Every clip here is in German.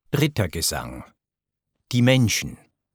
Rittergesang. Die Menschen.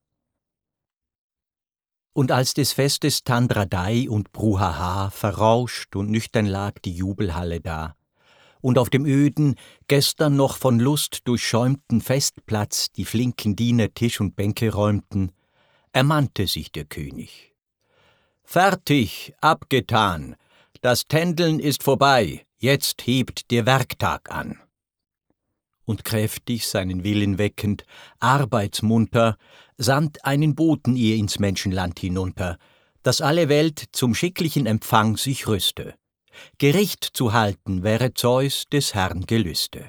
Und als des Festes Tandradai und Bruhaha verrauscht und nüchtern lag die Jubelhalle da, und auf dem öden, gestern noch von Lust durchschäumten Festplatz die flinken Diener Tisch und Bänke räumten, ermannte sich der König. »Fertig, abgetan, das Tändeln ist vorbei, jetzt hebt der Werktag an.« Und kräftig seinen Willen weckend, arbeitsmunter, sandt einen Boten ihr ins Menschenland hinunter, dass alle Welt zum schicklichen Empfang sich rüste. Gericht zu halten wäre Zeus des Herrn Gelüste.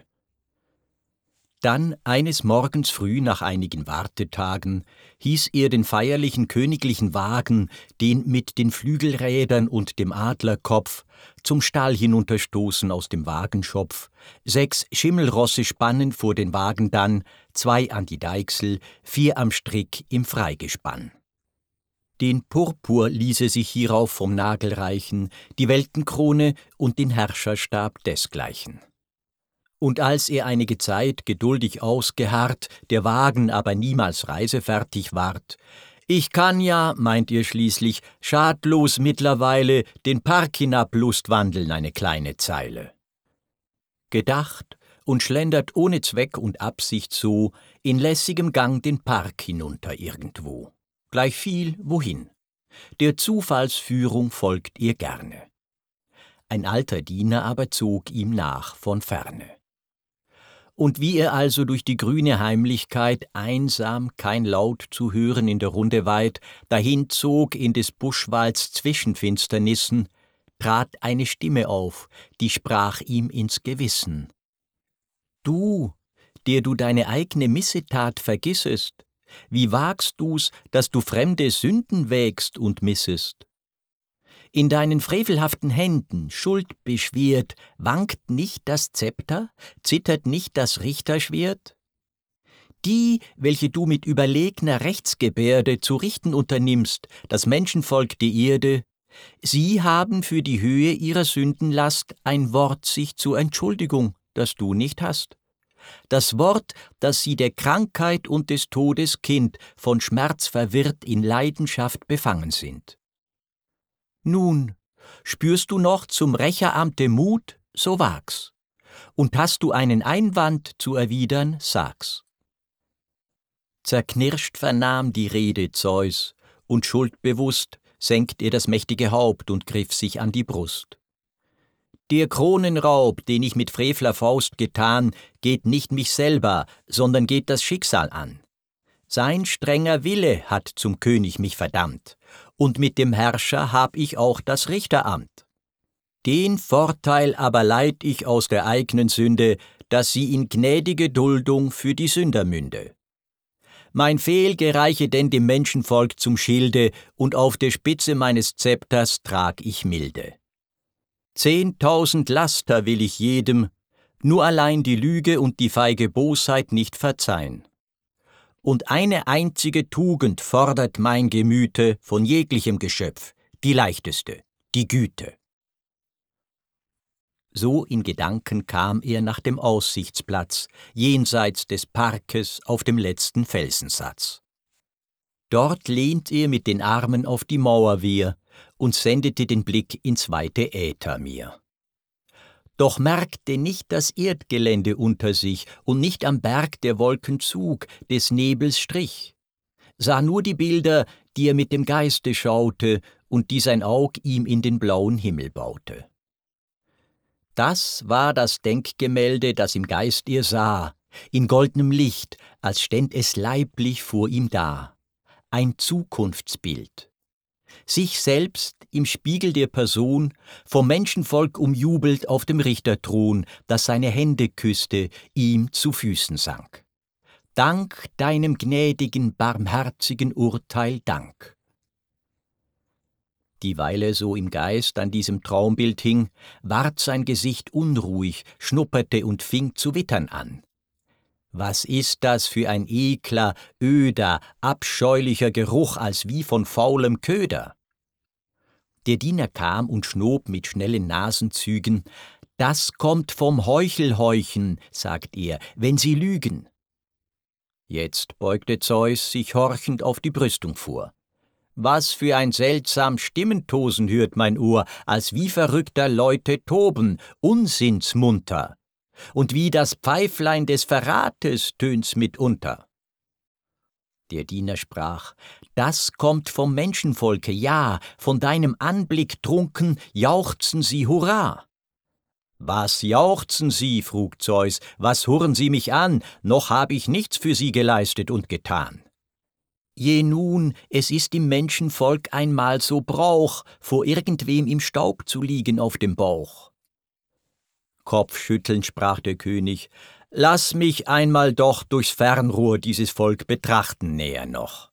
Dann eines Morgens früh nach einigen Wartetagen hieß er den feierlichen königlichen Wagen, den mit den Flügelrädern und dem Adlerkopf, zum Stall hinunterstoßen aus dem Wagenschopf, 6 Schimmelrosse spannen vor den Wagen dann, 2 an die Deichsel, 4 am Strick im Freigespann. Den Purpur ließ er sich hierauf vom Nagel reichen, die Weltenkrone und den Herrscherstab desgleichen. Und als er einige Zeit geduldig ausgeharrt, der Wagen aber niemals reisefertig ward, »Ich kann ja«, meint ihr schließlich, »schadlos mittlerweile den Park hinab lustwandeln eine kleine Zeile.« Gedacht und schlendert ohne Zweck und Absicht so in lässigem Gang den Park hinunter irgendwo. Gleichviel wohin. Der Zufallsführung folgt ihr gerne. Ein alter Diener aber zog ihm nach von ferne. Und wie er also durch die grüne Heimlichkeit, einsam, kein Laut zu hören in der Runde weit, dahin zog in des Buschwalds Zwischenfinsternissen, trat eine Stimme auf, die sprach ihm ins Gewissen. »Du, der du deine eigne Missetat vergissest, wie wagst du's, dass du fremde Sünden wägst und missest? In deinen frevelhaften Händen, schuldbeschwert, wankt nicht das Zepter, zittert nicht das Richterschwert? Die, welche du mit überlegner Rechtsgebärde zu richten unternimmst, das Menschenvolk die Erde, sie haben für die Höhe ihrer Sündenlast ein Wort sich zur Entschuldigung, das du nicht hast. Das Wort, das sie der Krankheit und des Todes Kind, von Schmerz verwirrt in Leidenschaft befangen sind. Nun, spürst du noch zum Rächeramte Mut, so wag's. Und hast du einen Einwand zu erwidern, sag's. Zerknirscht vernahm die Rede Zeus, und schuldbewusst senkt er das mächtige Haupt und griff sich an die Brust. Der Kronenraub, den ich mit frevler Faust getan, geht nicht mich selber, sondern geht das Schicksal an. Sein strenger Wille hat zum König mich verdammt, und mit dem Herrscher hab ich auch das Richteramt. Den Vorteil aber leid ich aus der eigenen Sünde, dass sie in gnädige Duldung für die Sünder münde. Mein Fehl gereiche denn dem Menschenvolk zum Schilde, und auf der Spitze meines Zepters trag ich Milde. 10.000 Laster will ich jedem, nur allein die Lüge und die feige Bosheit nicht verzeihen. Und eine einzige Tugend fordert mein Gemüte von jeglichem Geschöpf, die leichteste, die Güte. So in Gedanken kam er nach dem Aussichtsplatz, jenseits des Parkes auf dem letzten Felsensatz. Dort lehnt er mit den Armen auf die Mauerwehr und sendete den Blick ins weite Äther mir. Doch merkte nicht das Erdgelände unter sich und nicht am Berg der Wolken Zug, des Nebels Strich, sah nur die Bilder, die er mit dem Geiste schaute und die sein Aug ihm in den blauen Himmel baute. Das war das Denkgemälde, das im Geist er sah, in goldnem Licht, als ständ es leiblich vor ihm da, ein Zukunftsbild. Sich selbst im Spiegel der Person, vom Menschenvolk umjubelt auf dem Richterthron, das seine Hände küsste, ihm zu Füßen sank. Dank deinem gnädigen, barmherzigen Urteil, Dank. Dieweil er so im Geist an diesem Traumbild hing, ward sein Gesicht unruhig, schnupperte und fing zu wittern an. Was ist das für ein ekler, öder, abscheulicher Geruch als wie von faulem Köder? Der Diener kam und schnob mit schnellen Nasenzügen. Das kommt vom Heuchelheuchen, sagt er, wenn sie lügen. Jetzt beugte Zeus sich horchend auf die Brüstung vor. Was für ein seltsam Stimmentosen hört mein Ohr, als wie verrückter Leute toben, unsinnsmunter. Und wie das Pfeiflein des Verrates tönt's mitunter. Der Diener sprach: Das kommt vom Menschenvolke, ja, von deinem Anblick trunken, jauchzen sie Hurra. Was jauchzen Sie, frug Zeus, was hurren Sie mich an, noch hab ich nichts für Sie geleistet und getan. Je nun, es ist im Menschenvolk einmal so Brauch, vor irgendwem im Staub zu liegen auf dem Bauch. Kopfschüttelnd sprach der König: Lass mich einmal doch durchs Fernrohr dieses Volk betrachten näher noch.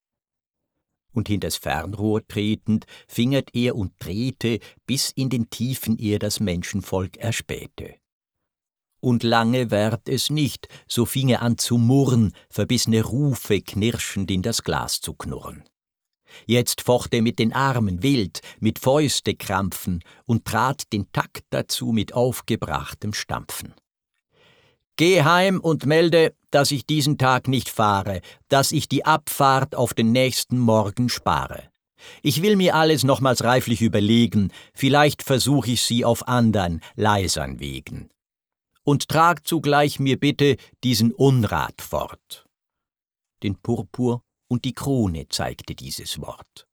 Und hinters Fernrohr tretend, fingert er und drehte, bis in den Tiefen er das Menschenvolk erspähte. Und lange währt es nicht, so fing er an zu murren, verbissene Rufe knirschend in das Glas zu knurren. Jetzt focht er mit den Armen wild, mit Fäuste krampfen und trat den Takt dazu mit aufgebrachtem Stampfen. Geh heim und melde, dass ich diesen Tag nicht fahre, dass ich die Abfahrt auf den nächsten Morgen spare. Ich will mir alles nochmals reiflich überlegen, vielleicht versuch ich sie auf andern, leisern Wegen. Und trag zugleich mir bitte diesen Unrat fort. Den Purpur und die Krone zeigte dieses Wort.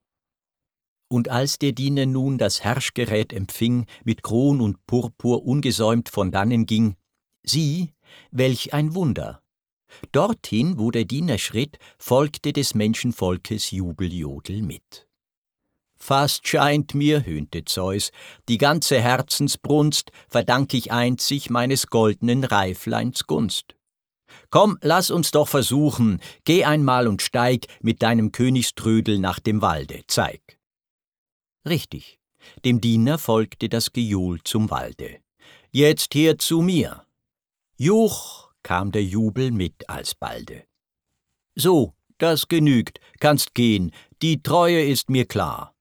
Und als der Diener nun das Herrschgerät empfing, mit Kron und Purpur ungesäumt von dannen ging, sieh, welch ein Wunder! Dorthin, wo der Diener schritt, folgte des Menschenvolkes Jubeljodel mit. Fast scheint mir, höhnte Zeus, die ganze Herzensbrunst verdank ich einzig meines goldenen Reifleins Gunst. Komm, lass uns doch versuchen, geh einmal und steig mit deinem Königströdel nach dem Walde, zeig. Richtig, dem Diener folgte das Gejohl zum Walde. Jetzt her zu mir. Juch, kam der Jubel mit alsbalde. So, das genügt, kannst gehen, die Treue ist mir klar.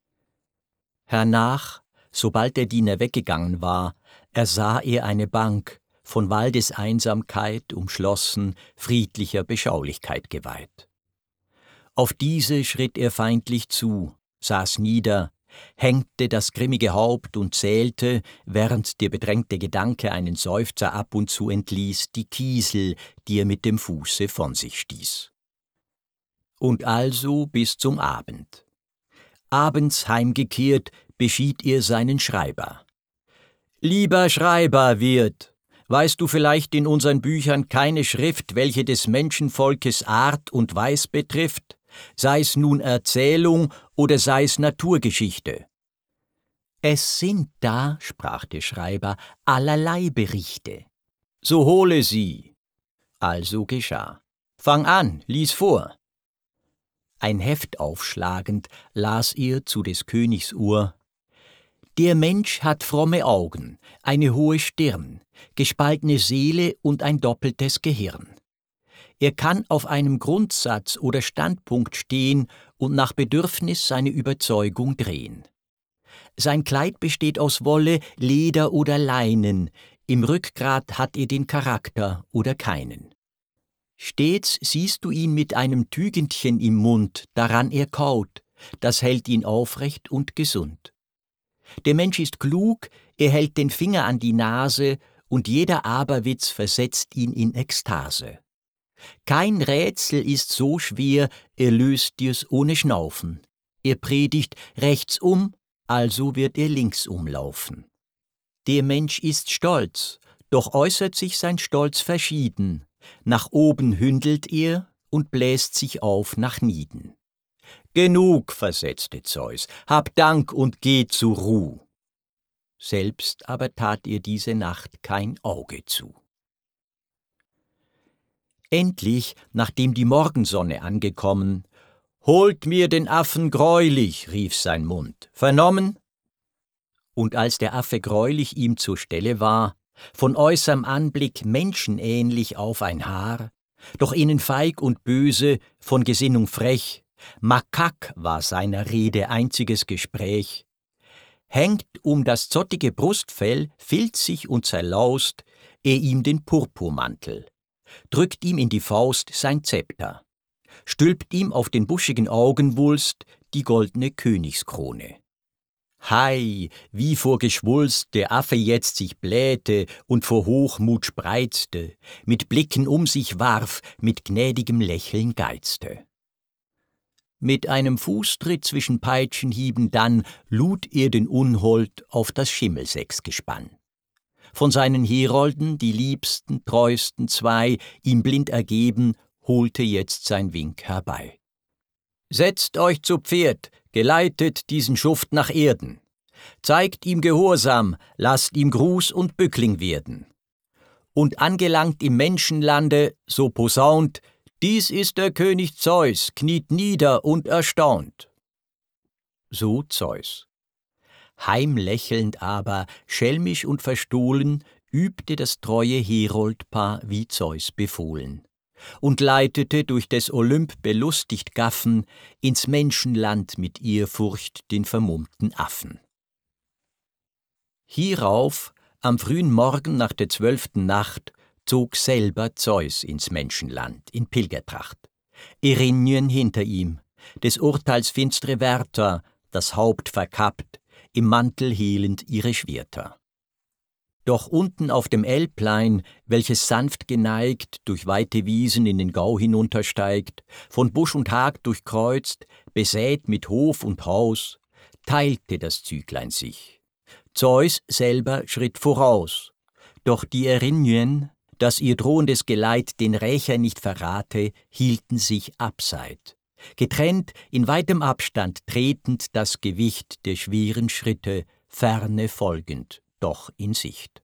Hernach, sobald der Diener weggegangen war, ersah er eine Bank, von Waldeseinsamkeit umschlossen, friedlicher Beschaulichkeit geweiht. Auf diese schritt er feindlich zu, saß nieder, hängte das grimmige Haupt und zählte, während der bedrängte Gedanke einen Seufzer ab und zu entließ, die Kiesel, die er mit dem Fuße von sich stieß. Und also bis zum Abend. Abends heimgekehrt, beschied er seinen Schreiber. »Lieber Schreiber, Wirt, weißt du vielleicht in unseren Büchern keine Schrift, welche des Menschenvolkes Art und Weis betrifft, sei's nun Erzählung oder sei's Naturgeschichte?« »Es sind da«, sprach der Schreiber, »allerlei Berichte.« »So hole sie.« Also geschah. »Fang an, lies vor.« Ein Heft aufschlagend las er zu des Königs Ohr: »Der Mensch hat fromme Augen, eine hohe Stirn, gespaltene Seele und ein doppeltes Gehirn. Er kann auf einem Grundsatz oder Standpunkt stehen und nach Bedürfnis seine Überzeugung drehen. Sein Kleid besteht aus Wolle, Leder oder Leinen, im Rückgrat hat er den Charakter oder keinen. Stets siehst du ihn mit einem Tügendchen im Mund, daran er kaut, das hält ihn aufrecht und gesund. Der Mensch ist klug, er hält den Finger an die Nase, und jeder Aberwitz versetzt ihn in Ekstase. Kein Rätsel ist so schwer, er löst dir's ohne Schnaufen. Er predigt rechtsum, also wird er linksum laufen. Der Mensch ist stolz, doch äußert sich sein Stolz verschieden. Nach oben hündelt er und bläst sich auf nach Nieden. »Genug«, versetzte Zeus, »hab Dank und geh zur Ruh.« Selbst aber tat er diese Nacht kein Auge zu. Endlich, nachdem die Morgensonne angekommen, »Holt mir den Affen greulich«, rief sein Mund, »vernommen?« Und als der Affe greulich ihm zur Stelle war, von äußerm Anblick menschenähnlich auf ein Haar, doch innen feig und böse, von Gesinnung frech, Makak war seiner Rede einziges Gespräch, hängt um das zottige Brustfell, filzig und zerlaust, er ihm den Purpurmantel. drückt ihm in die Faust sein Zepter, stülpt ihm auf den buschigen Augenwulst die goldene Königskrone. Hei, wie vor Geschwulst der Affe jetzt sich blähte und vor Hochmut spreizte, mit Blicken um sich warf, mit gnädigem Lächeln geizte. Mit einem Fußtritt zwischen Peitschenhieben dann lud er den Unhold auf das Schimmelsechsgespann. Von seinen Herolden, die liebsten, treusten zwei, ihm blind ergeben, holte jetzt sein Wink herbei. »Setzt euch zu Pferd, geleitet diesen Schuft nach Erden. Zeigt ihm Gehorsam, lasst ihm Gruß und Bückling werden. Und angelangt im Menschenlande, so posaunt, dies ist der König Zeus, kniet nieder und erstaunt.« So Zeus. Heimlächelnd aber, schelmisch und verstohlen, übte das treue Heroldpaar, wie Zeus befohlen, und leitete durch des Olymp belustigt Gaffen ins Menschenland mit Ehrfurcht den vermummten Affen. Hierauf, am frühen Morgen nach der 12. Nacht, zog selber Zeus ins Menschenland in Pilgertracht. Erinnyen hinter ihm, des Urteils finstre Wärter, das Haupt verkappt, im Mantel helend ihre Schwerter. Doch unten auf dem Elblein, welches sanft geneigt durch weite Wiesen in den Gau hinuntersteigt, von Busch und Hag durchkreuzt, besät mit Hof und Haus, teilte das Züglein sich. Zeus selber schritt voraus, doch die Erinnyen, dass ihr drohendes Geleit den Rächer nicht verrate, hielten sich abseit. Getrennt, in weitem Abstand tretend das Gewicht der schweren Schritte, ferne folgend, doch in Sicht.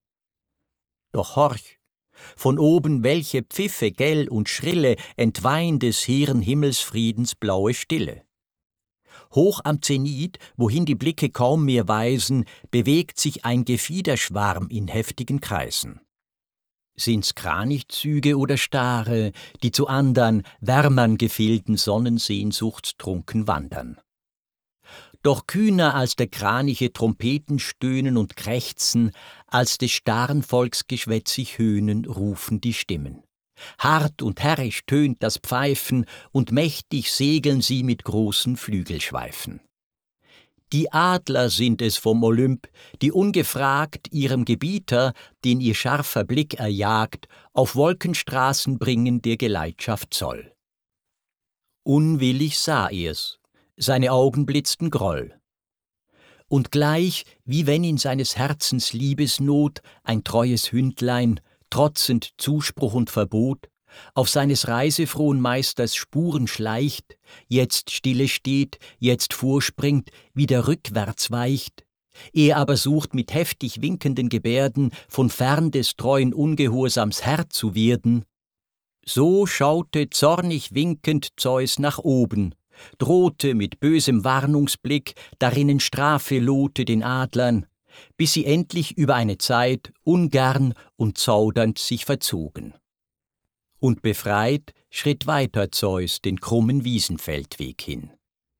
Doch horch, von oben welche Pfiffe gell und schrille entweihen des hehren Himmelsfriedens blaue Stille. Hoch am Zenit, wohin die Blicke kaum mehr weisen, bewegt sich ein Gefiederschwarm in heftigen Kreisen. Sind's Kranichzüge oder Stare, die zu andern, wärmern Gefilden sonnensehnsuchtstrunken wandern? Doch kühner als der Kraniche Trompeten stöhnen und krächzen, als des starren Volks geschwätzig höhnen, rufen die Stimmen. Hart und herrisch tönt das Pfeifen, und mächtig segeln sie mit großen Flügelschweifen. Die Adler sind es vom Olymp, die ungefragt ihrem Gebieter, den ihr scharfer Blick erjagt, auf Wolkenstraßen bringen der Geleitschaft Zoll. Unwillig sah er's, seine Augen blitzten Groll. Und gleich, wie wenn in seines Herzens Liebesnot ein treues Hündlein, trotzend Zuspruch und Verbot, auf seines reisefrohen Meisters Spuren schleicht, jetzt stille steht, jetzt vorspringt, wieder rückwärts weicht, er aber sucht mit heftig winkenden Gebärden von fern des treuen Ungehorsams Herr zu werden, so schaute zornig winkend Zeus nach oben, drohte mit bösem Warnungsblick, darinnen Strafe lohte den Adlern, bis sie endlich über eine Zeit ungern und zaudernd sich verzogen. Und befreit schritt weiter Zeus den krummen Wiesenfeldweg hin.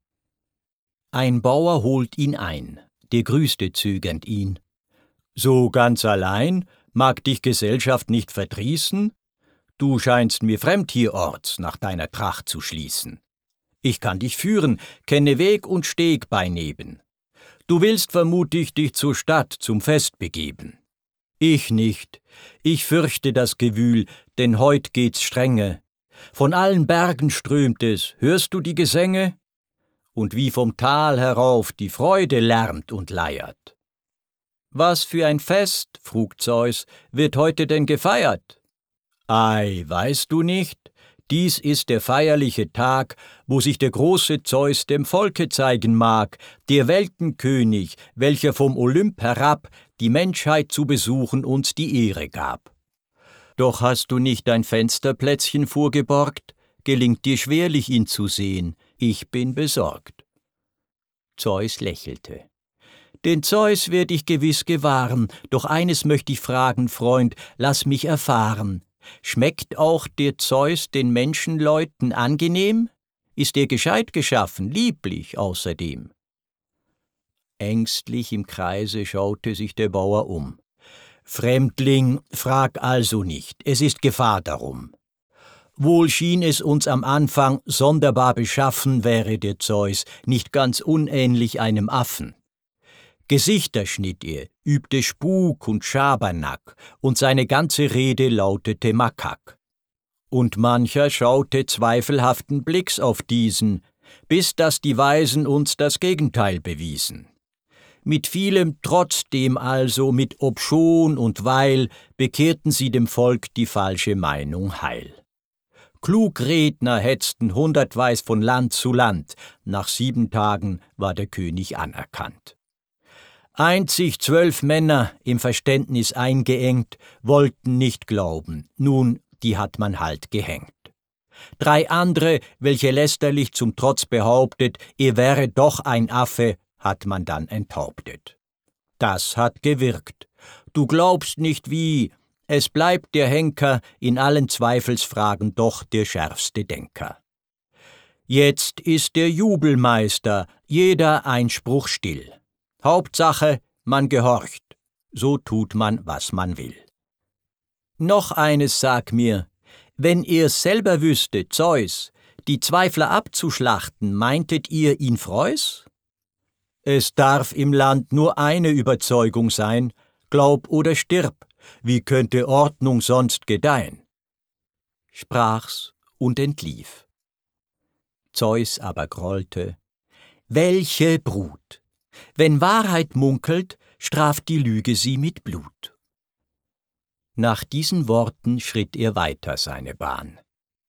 Ein Bauer holt ihn ein, der grüßte zögernd ihn. »So ganz allein, mag dich Gesellschaft nicht verdrießen? Du scheinst mir fremd hierorts nach deiner Tracht zu schließen. Ich kann dich führen, kenne Weg und Steg beineben. Du willst vermutig dich zur Stadt zum Fest begeben. Ich nicht, ich fürchte das Gewühl, denn heut geht's strenge. Von allen Bergen strömt es, hörst du die Gesänge? Und wie vom Tal herauf die Freude lärmt und leiert. Was für ein Fest, frug Zeus, wird heute denn gefeiert? Ei, weißt du nicht, dies ist der feierliche Tag, wo sich der große Zeus dem Volke zeigen mag, der Weltenkönig, welcher vom Olymp herab die Menschheit zu besuchen uns die Ehre gab. Doch hast du nicht dein Fensterplätzchen vorgeborgt, gelingt dir schwerlich ihn zu sehen, ich bin besorgt. Zeus lächelte. Den Zeus werd ich gewiss gewahren, doch eines möcht ich fragen, Freund, lass mich erfahren. Schmeckt auch der Zeus den Menschenleuten angenehm? Ist er gescheit geschaffen, lieblich außerdem? Ängstlich im Kreise schaute sich der Bauer um. Fremdling, frag also nicht, es ist Gefahr darum. Wohl schien es uns am Anfang sonderbar beschaffen, wäre der Zeus nicht ganz unähnlich einem Affen. Gesichter schnitt er, übte Spuk und Schabernack, und seine ganze Rede lautete Makak. Und mancher schaute zweifelhaften Blicks auf diesen, bis dass die Weisen uns das Gegenteil bewiesen. Mit vielem trotzdem also, mit obschon und weil, bekehrten sie dem Volk die falsche Meinung heil. Klugredner hetzten hundertweis von Land zu Land, nach 7 Tagen war der König anerkannt. Einzig 12 Männer, im Verständnis eingeengt, wollten nicht glauben, nun, die hat man halt gehängt. 3 andere, welche lästerlich zum Trotz behauptet, er wäre doch ein Affe, hat man dann enthauptet. Das hat gewirkt. Du glaubst nicht wie, es bleibt der Henker in allen Zweifelsfragen doch der schärfste Denker. Jetzt ist der Jubelmeister, jeder Einspruch still. Hauptsache, man gehorcht, so tut man, was man will. Noch eines sag mir, wenn ihr's selber wüsste, Zeus, die Zweifler abzuschlachten, meintet ihr ihn freus? Es darf im Land nur eine Überzeugung sein, glaub oder stirb, wie könnte Ordnung sonst gedeihen? Sprach's und entlief. Zeus aber grollte, welche Brut! Wenn Wahrheit munkelt, straft die Lüge sie mit Blut. Nach diesen Worten schritt er weiter seine Bahn.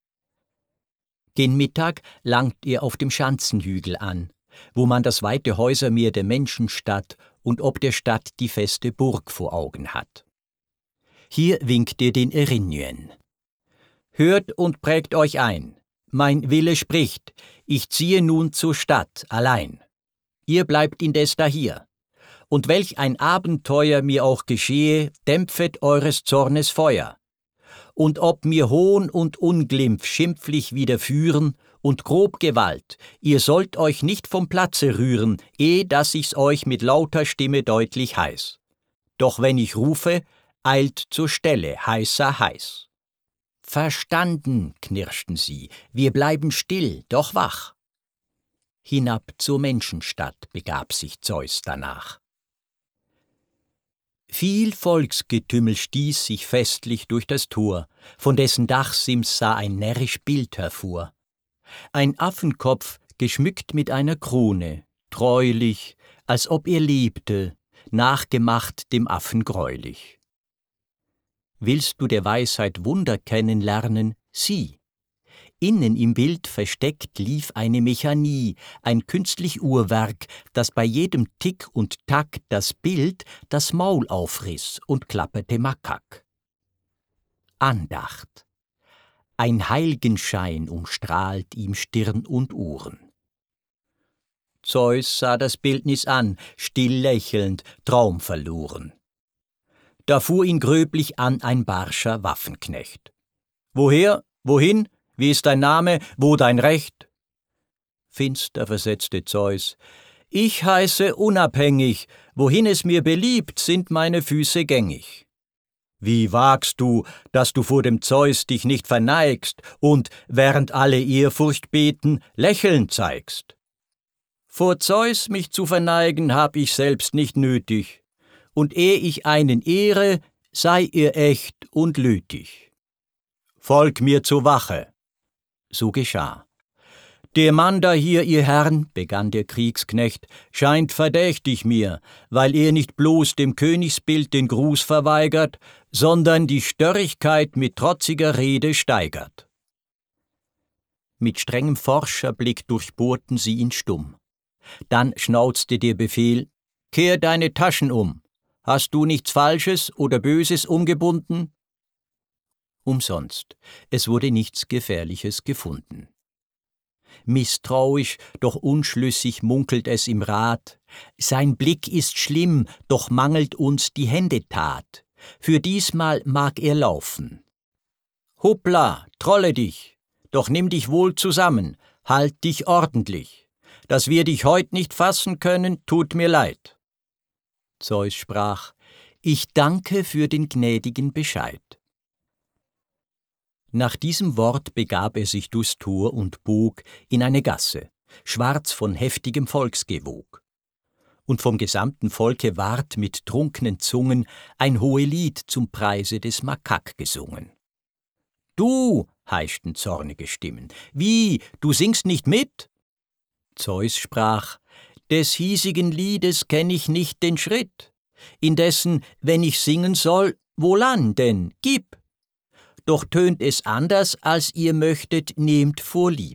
Gen Mittag langt er auf dem Schanzenhügel an, wo man das weite Häusermeer der Menschenstadt und ob der Stadt die feste Burg vor Augen hat. Hier winkt er den Erinnyen. Hört und prägt euch ein, mein Wille spricht, ich ziehe nun zur Stadt allein. Ihr bleibt indes dahier. Und welch ein Abenteuer mir auch geschehe, dämpfet eures Zornes Feuer. Und ob mir Hohn und Unglimpf schimpflich widerführen und grob Gewalt, ihr sollt euch nicht vom Platze rühren, ehe dass ich's euch mit lauter Stimme deutlich heiß. Doch wenn ich rufe, eilt zur Stelle, heißer heiß. Verstanden, knirschten sie, wir bleiben still, doch wach. Hinab zur Menschenstadt begab sich Zeus danach. Viel Volksgetümmel stieß sich festlich durch das Tor, von dessen Dachsims sah ein närrisch Bild hervor. Ein Affenkopf, geschmückt mit einer Krone, treulich, als ob er lebte, nachgemacht dem Affen greulich. Willst du der Weisheit Wunder kennenlernen, sieh! Innen im Bild versteckt lief eine Mechanie, ein künstlich Uhrwerk, das bei jedem Tick und Tack das Bild das Maul aufriss und klapperte Makak. Andacht. Ein Heilgenschein umstrahlt ihm Stirn und Ohren. Zeus sah das Bildnis an, still lächelnd, traumverloren. Da fuhr ihn gröblich an ein barscher Waffenknecht. »Woher? Wohin? Wie ist dein Name? Wo dein Recht?« Finster versetzte Zeus, »Ich heiße unabhängig, wohin es mir beliebt, sind meine Füße gängig.« »Wie wagst du, dass du vor dem Zeus dich nicht verneigst und, während alle Ehrfurcht beten, Lächeln zeigst?« »Vor Zeus mich zu verneigen, hab ich selbst nicht nötig, und ehe ich einen ehre, sei er echt und lütig.« »Folg mir zur Wache!« So geschah. »Der Mann da hier, ihr Herrn«, begann der Kriegsknecht, »scheint verdächtig mir, weil er nicht bloß dem Königsbild den Gruß verweigert, sondern die Störrigkeit mit trotziger Rede steigert.« Mit strengem Forscherblick durchbohrten sie ihn stumm. Dann schnauzte der Befehl, »Kehr deine Taschen um. Hast du nichts Falsches oder Böses umgebunden?« Umsonst, es wurde nichts Gefährliches gefunden. Misstrauisch, doch unschlüssig munkelt es im Rat, sein Blick ist schlimm, doch mangelt uns die Händetat, für diesmal mag er laufen. Hoppla, trolle dich, doch nimm dich wohl zusammen, halt dich ordentlich, dass wir dich heut nicht fassen können, tut mir leid. Zeus sprach, Ich danke für den gnädigen Bescheid.« Nach diesem Wort begab er sich durchs Tor und bog in eine Gasse, schwarz von heftigem Volksgewog. Und vom gesamten Volke ward mit trunkenen Zungen ein Hohelied zum Preise des Makak gesungen. »Du«, heischten zornige Stimmen, »wie, du singst nicht mit?« Zeus sprach: »Des hiesigen Liedes kenn ich nicht den Schritt. Indessen, wenn ich singen soll, wohlan denn, gib. Doch tönt es anders, als ihr möchtet, nehmt vorlieb.«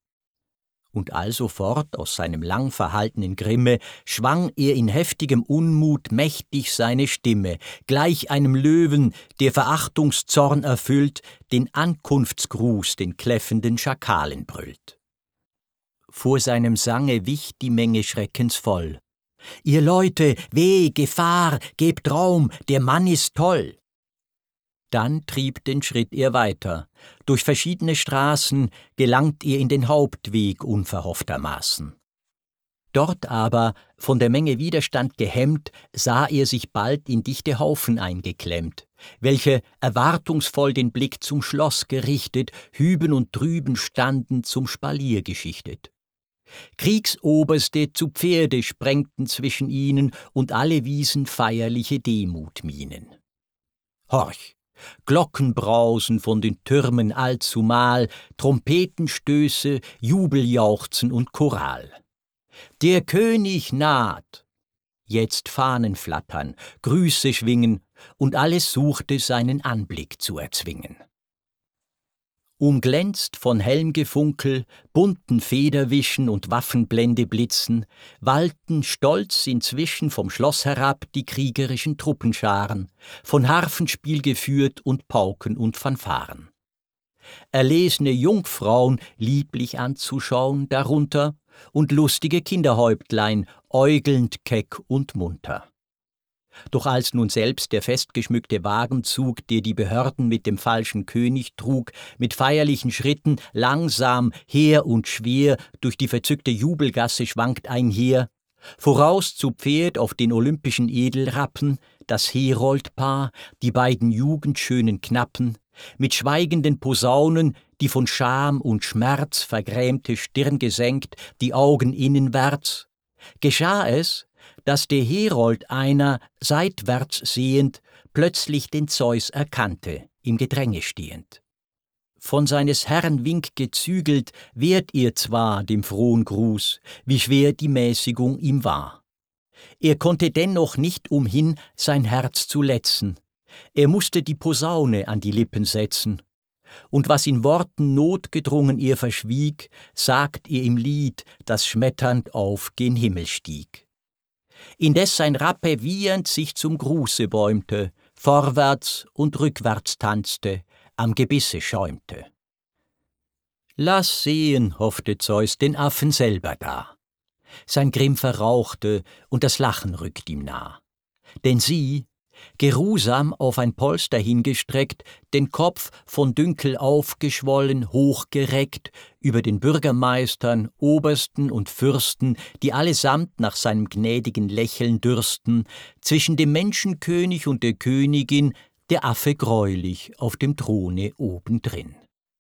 Und alsofort aus seinem lang verhaltenen Grimme schwang er in heftigem Unmut mächtig seine Stimme, gleich einem Löwen, der Verachtungszorn erfüllt, den Ankunftsgruß den kläffenden Schakalen brüllt. Vor seinem Sange wich die Menge schreckensvoll. »Ihr Leute, weh, Gefahr, gebt Raum, der Mann ist toll!« Dann trieb den Schritt er weiter. Durch verschiedene Straßen gelangt er in den Hauptweg unverhofftermaßen. Dort aber, von der Menge Widerstand gehemmt, sah er sich bald in dichte Haufen eingeklemmt, welche, erwartungsvoll den Blick zum Schloss gerichtet, hüben und drüben standen zum Spalier geschichtet. Kriegsoberste zu Pferde sprengten zwischen ihnen und alle wiesen feierliche Demut mienen. Horch! Glocken brausen von den Türmen allzumal, Trompetenstöße, Jubeljauchzen und Choral. Der König naht! Jetzt Fahnen flattern, Grüße schwingen, und alles suchte seinen Anblick zu erzwingen. Umglänzt von Helmgefunkel, bunten Federwischen und Waffenblende blitzen, wallten stolz inzwischen vom Schloss herab die kriegerischen Truppenscharen, von Harfenspiel geführt und Pauken und Fanfaren. Erlesene Jungfrauen lieblich anzuschauen darunter und lustige Kinderhäuptlein, äugelnd keck und munter. Doch als nun selbst der festgeschmückte Wagenzug, der die Behörden mit dem falschen König trug, mit feierlichen Schritten langsam, hehr und schwer durch die verzückte Jubelgasse schwankt einher, voraus zu Pferd auf den olympischen Edelrappen, das Heroldpaar, die beiden jugendschönen Knappen, mit schweigenden Posaunen, die von Scham und Schmerz vergrämte Stirn gesenkt, die Augen innenwärts, geschah es, dass der Herold einer, seitwärts sehend, plötzlich den Zeus erkannte, im Gedränge stehend. Von seines Herrn Wink gezügelt, wehrt er zwar dem frohen Gruß, wie schwer die Mäßigung ihm war. Er konnte dennoch nicht umhin, sein Herz zu letzen. Er musste die Posaune an die Lippen setzen. Und was in Worten notgedrungen er verschwieg, sagt er im Lied, das schmetternd auf gen Himmel stieg. Indes sein Rappe wiehernd sich zum Gruße bäumte, vorwärts und rückwärts tanzte, am Gebisse schäumte. »Lass sehen«, hoffte Zeus, den Affen selber da. Sein Grimm verrauchte und das Lachen rückt ihm nah. Denn sie, geruhsam auf ein Polster hingestreckt, den Kopf von Dünkel aufgeschwollen, hochgereckt, über den Bürgermeistern, Obersten und Fürsten, die allesamt nach seinem gnädigen Lächeln dürsten, zwischen dem Menschenkönig und der Königin, der Affe greulich auf dem Throne obendrin.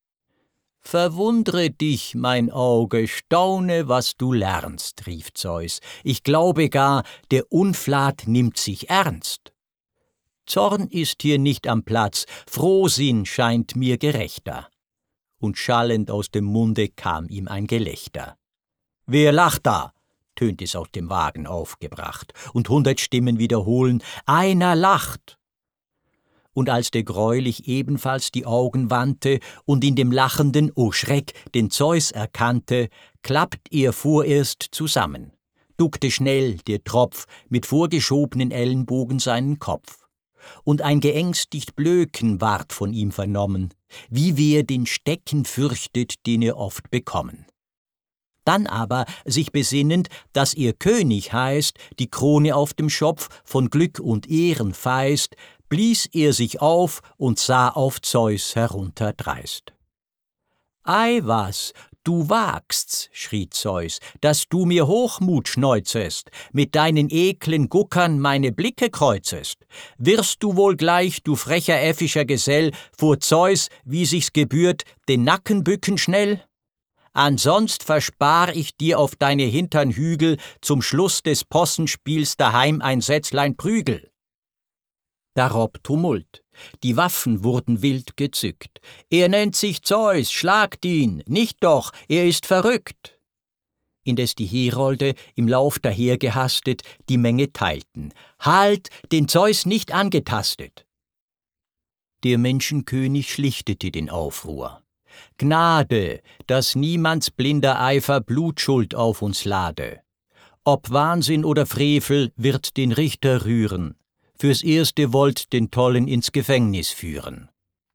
»Verwundre dich, mein Auge, staune, was du lernst«, rief Zeus. »Ich glaube gar, der Unflat nimmt sich ernst. Zorn ist hier nicht am Platz, Frohsinn scheint mir gerechter.« Und schallend aus dem Munde kam ihm ein Gelächter. »Wer lacht da?« tönt es aus dem Wagen aufgebracht, und 100 Stimmen wiederholen: »Einer lacht!« Und als der greulich ebenfalls die Augen wandte und in dem Lachenden, o Schreck, den Zeus erkannte, klappt er vorerst zusammen, duckte schnell der Tropf mit vorgeschobenen Ellenbogen seinen Kopf. Und ein geängstigt Blöken ward von ihm vernommen, wie wer den Stecken fürchtet, den er oft bekommen. Dann aber, sich besinnend, dass er König heißt, die Krone auf dem Schopf von Glück und Ehren feist, blies er sich auf und sah auf Zeus herunter dreist. »Ei was, du wagst's, schrie Zeus, dass du mir Hochmut schneuzest, mit deinen eklen Guckern meine Blicke kreuzest? Wirst du wohl gleich, du frecher äffischer Gesell, vor Zeus, wie sich's gebührt, den Nacken bücken schnell? Ansonst verspar ich dir auf deine hintern Hügel zum Schluss des Possenspiels daheim ein Sätzlein Prügel. Darob Tumult, die Waffen wurden wild gezückt. Er nennt sich Zeus, schlagt ihn, nicht doch, er ist verrückt. Indes die Herolde, im Lauf dahergehastet, die Menge teilten. Halt, den Zeus nicht angetastet! Der Menschenkönig schlichtete den Aufruhr. Gnade, dass niemands blinder Eifer Blutschuld auf uns lade. Ob Wahnsinn oder Frevel wird den Richter rühren. Fürs Erste wollt den Tollen ins Gefängnis führen.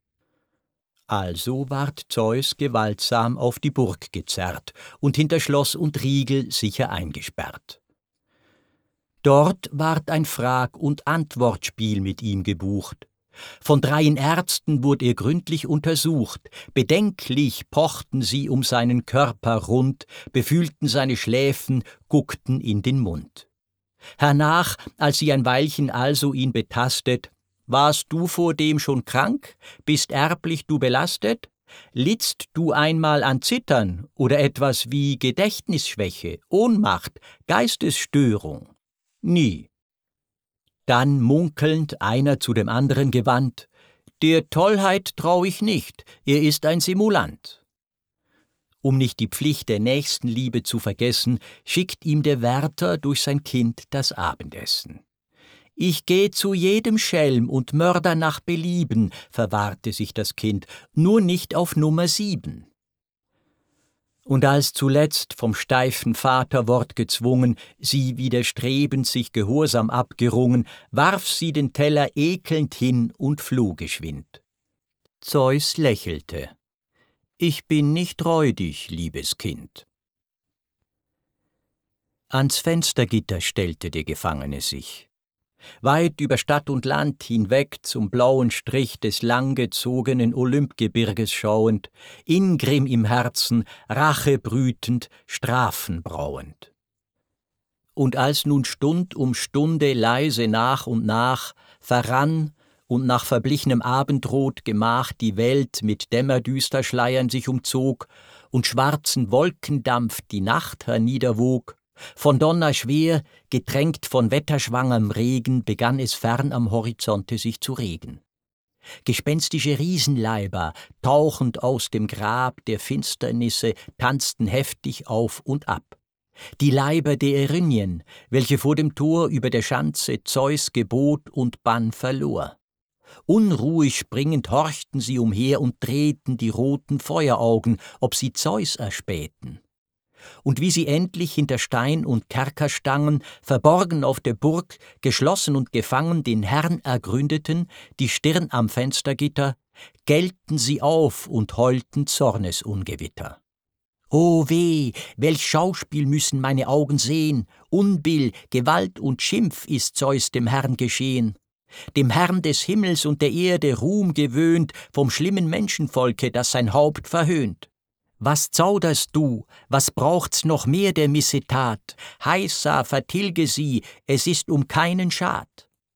Also ward Zeus gewaltsam auf die Burg gezerrt und hinter Schloss und Riegel sicher eingesperrt. Dort ward ein Frag- und Antwortspiel mit ihm gebucht. Von 3 Ärzten wurd er gründlich untersucht, bedenklich pochten sie um seinen Körper rund, befühlten seine Schläfen, guckten in den Mund. Hernach, als sie ein Weilchen also ihn betastet, warst du vordem schon krank, bist erblich du belastet, littst du einmal an Zittern oder etwas wie Gedächtnisschwäche, Ohnmacht, Geistesstörung? Nie. Dann munkelnd einer zu dem anderen gewandt, der Tollheit trau ich nicht, er ist ein Simulant. Um nicht die Pflicht der Nächstenliebe zu vergessen, schickt ihm der Wärter durch sein Kind das Abendessen. Ich geh zu jedem Schelm und Mörder nach Belieben, verwahrte sich das Kind, nur nicht auf Nummer 7. Und als zuletzt vom steifen Vaterwort gezwungen, sie widerstrebend sich Gehorsam abgerungen, warf sie den Teller ekelnd hin und floh geschwind. Zeus lächelte. Ich bin nicht räudig, liebes Kind. Ans Fenstergitter stellte der Gefangene sich. Weit über Stadt und Land hinweg zum blauen Strich des langgezogenen Olympgebirges schauend, Ingrimm im Herzen, Rache brütend, Strafen brauend. Und als nun Stund um Stunde leise nach und nach verrann und nach verblichenem Abendrot Gemach die Welt mit Dämmerdüsterschleiern sich umzog und schwarzen Wolkendampf die Nacht herniederwog, von Donner schwer, getränkt von wetterschwangerem Regen, begann es fern am Horizonte sich zu regen. Gespenstische Riesenleiber, tauchend aus dem Grab der Finsternisse, tanzten heftig auf und ab. Die Leiber der Erinnyen, welche vor dem Tor über der Schanze Zeus Gebot und Bann verlor. Unruhig springend horchten sie umher und drehten die roten Feueraugen, ob sie Zeus erspähten. Und wie sie endlich hinter Stein und Kerkerstangen, verborgen auf der Burg, geschlossen und gefangen den Herrn ergründeten, die Stirn am Fenstergitter, gellten sie auf und heulten Zornesungewitter. O weh, welch Schauspiel müssen meine Augen sehen, Unbill, Gewalt und Schimpf ist Zeus dem Herrn geschehen. Dem Herrn des Himmels und der Erde Ruhm gewöhnt vom schlimmen Menschenvolke, das sein Haupt verhöhnt. Was zauderst du, was braucht's noch mehr der Missetat? Heisa, vertilge sie, es ist um keinen Schad.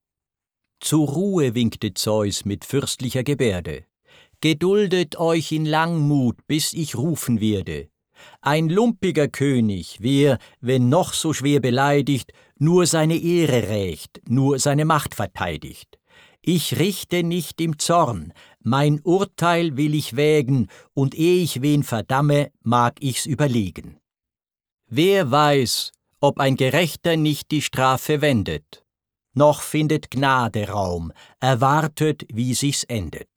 Zur Ruhe winkte Zeus mit fürstlicher Gebärde. Geduldet euch in Langmut, bis ich rufen werde. Ein lumpiger König, wer, wenn noch so schwer beleidigt, nur seine Ehre rächt, nur seine Macht verteidigt. Ich richte nicht im Zorn, mein Urteil will ich wägen, und ehe ich wen verdamme, mag ich's überlegen. Wer weiß, ob ein Gerechter nicht die Strafe wendet, noch findet Gnade Raum, erwartet, wie sich's endet.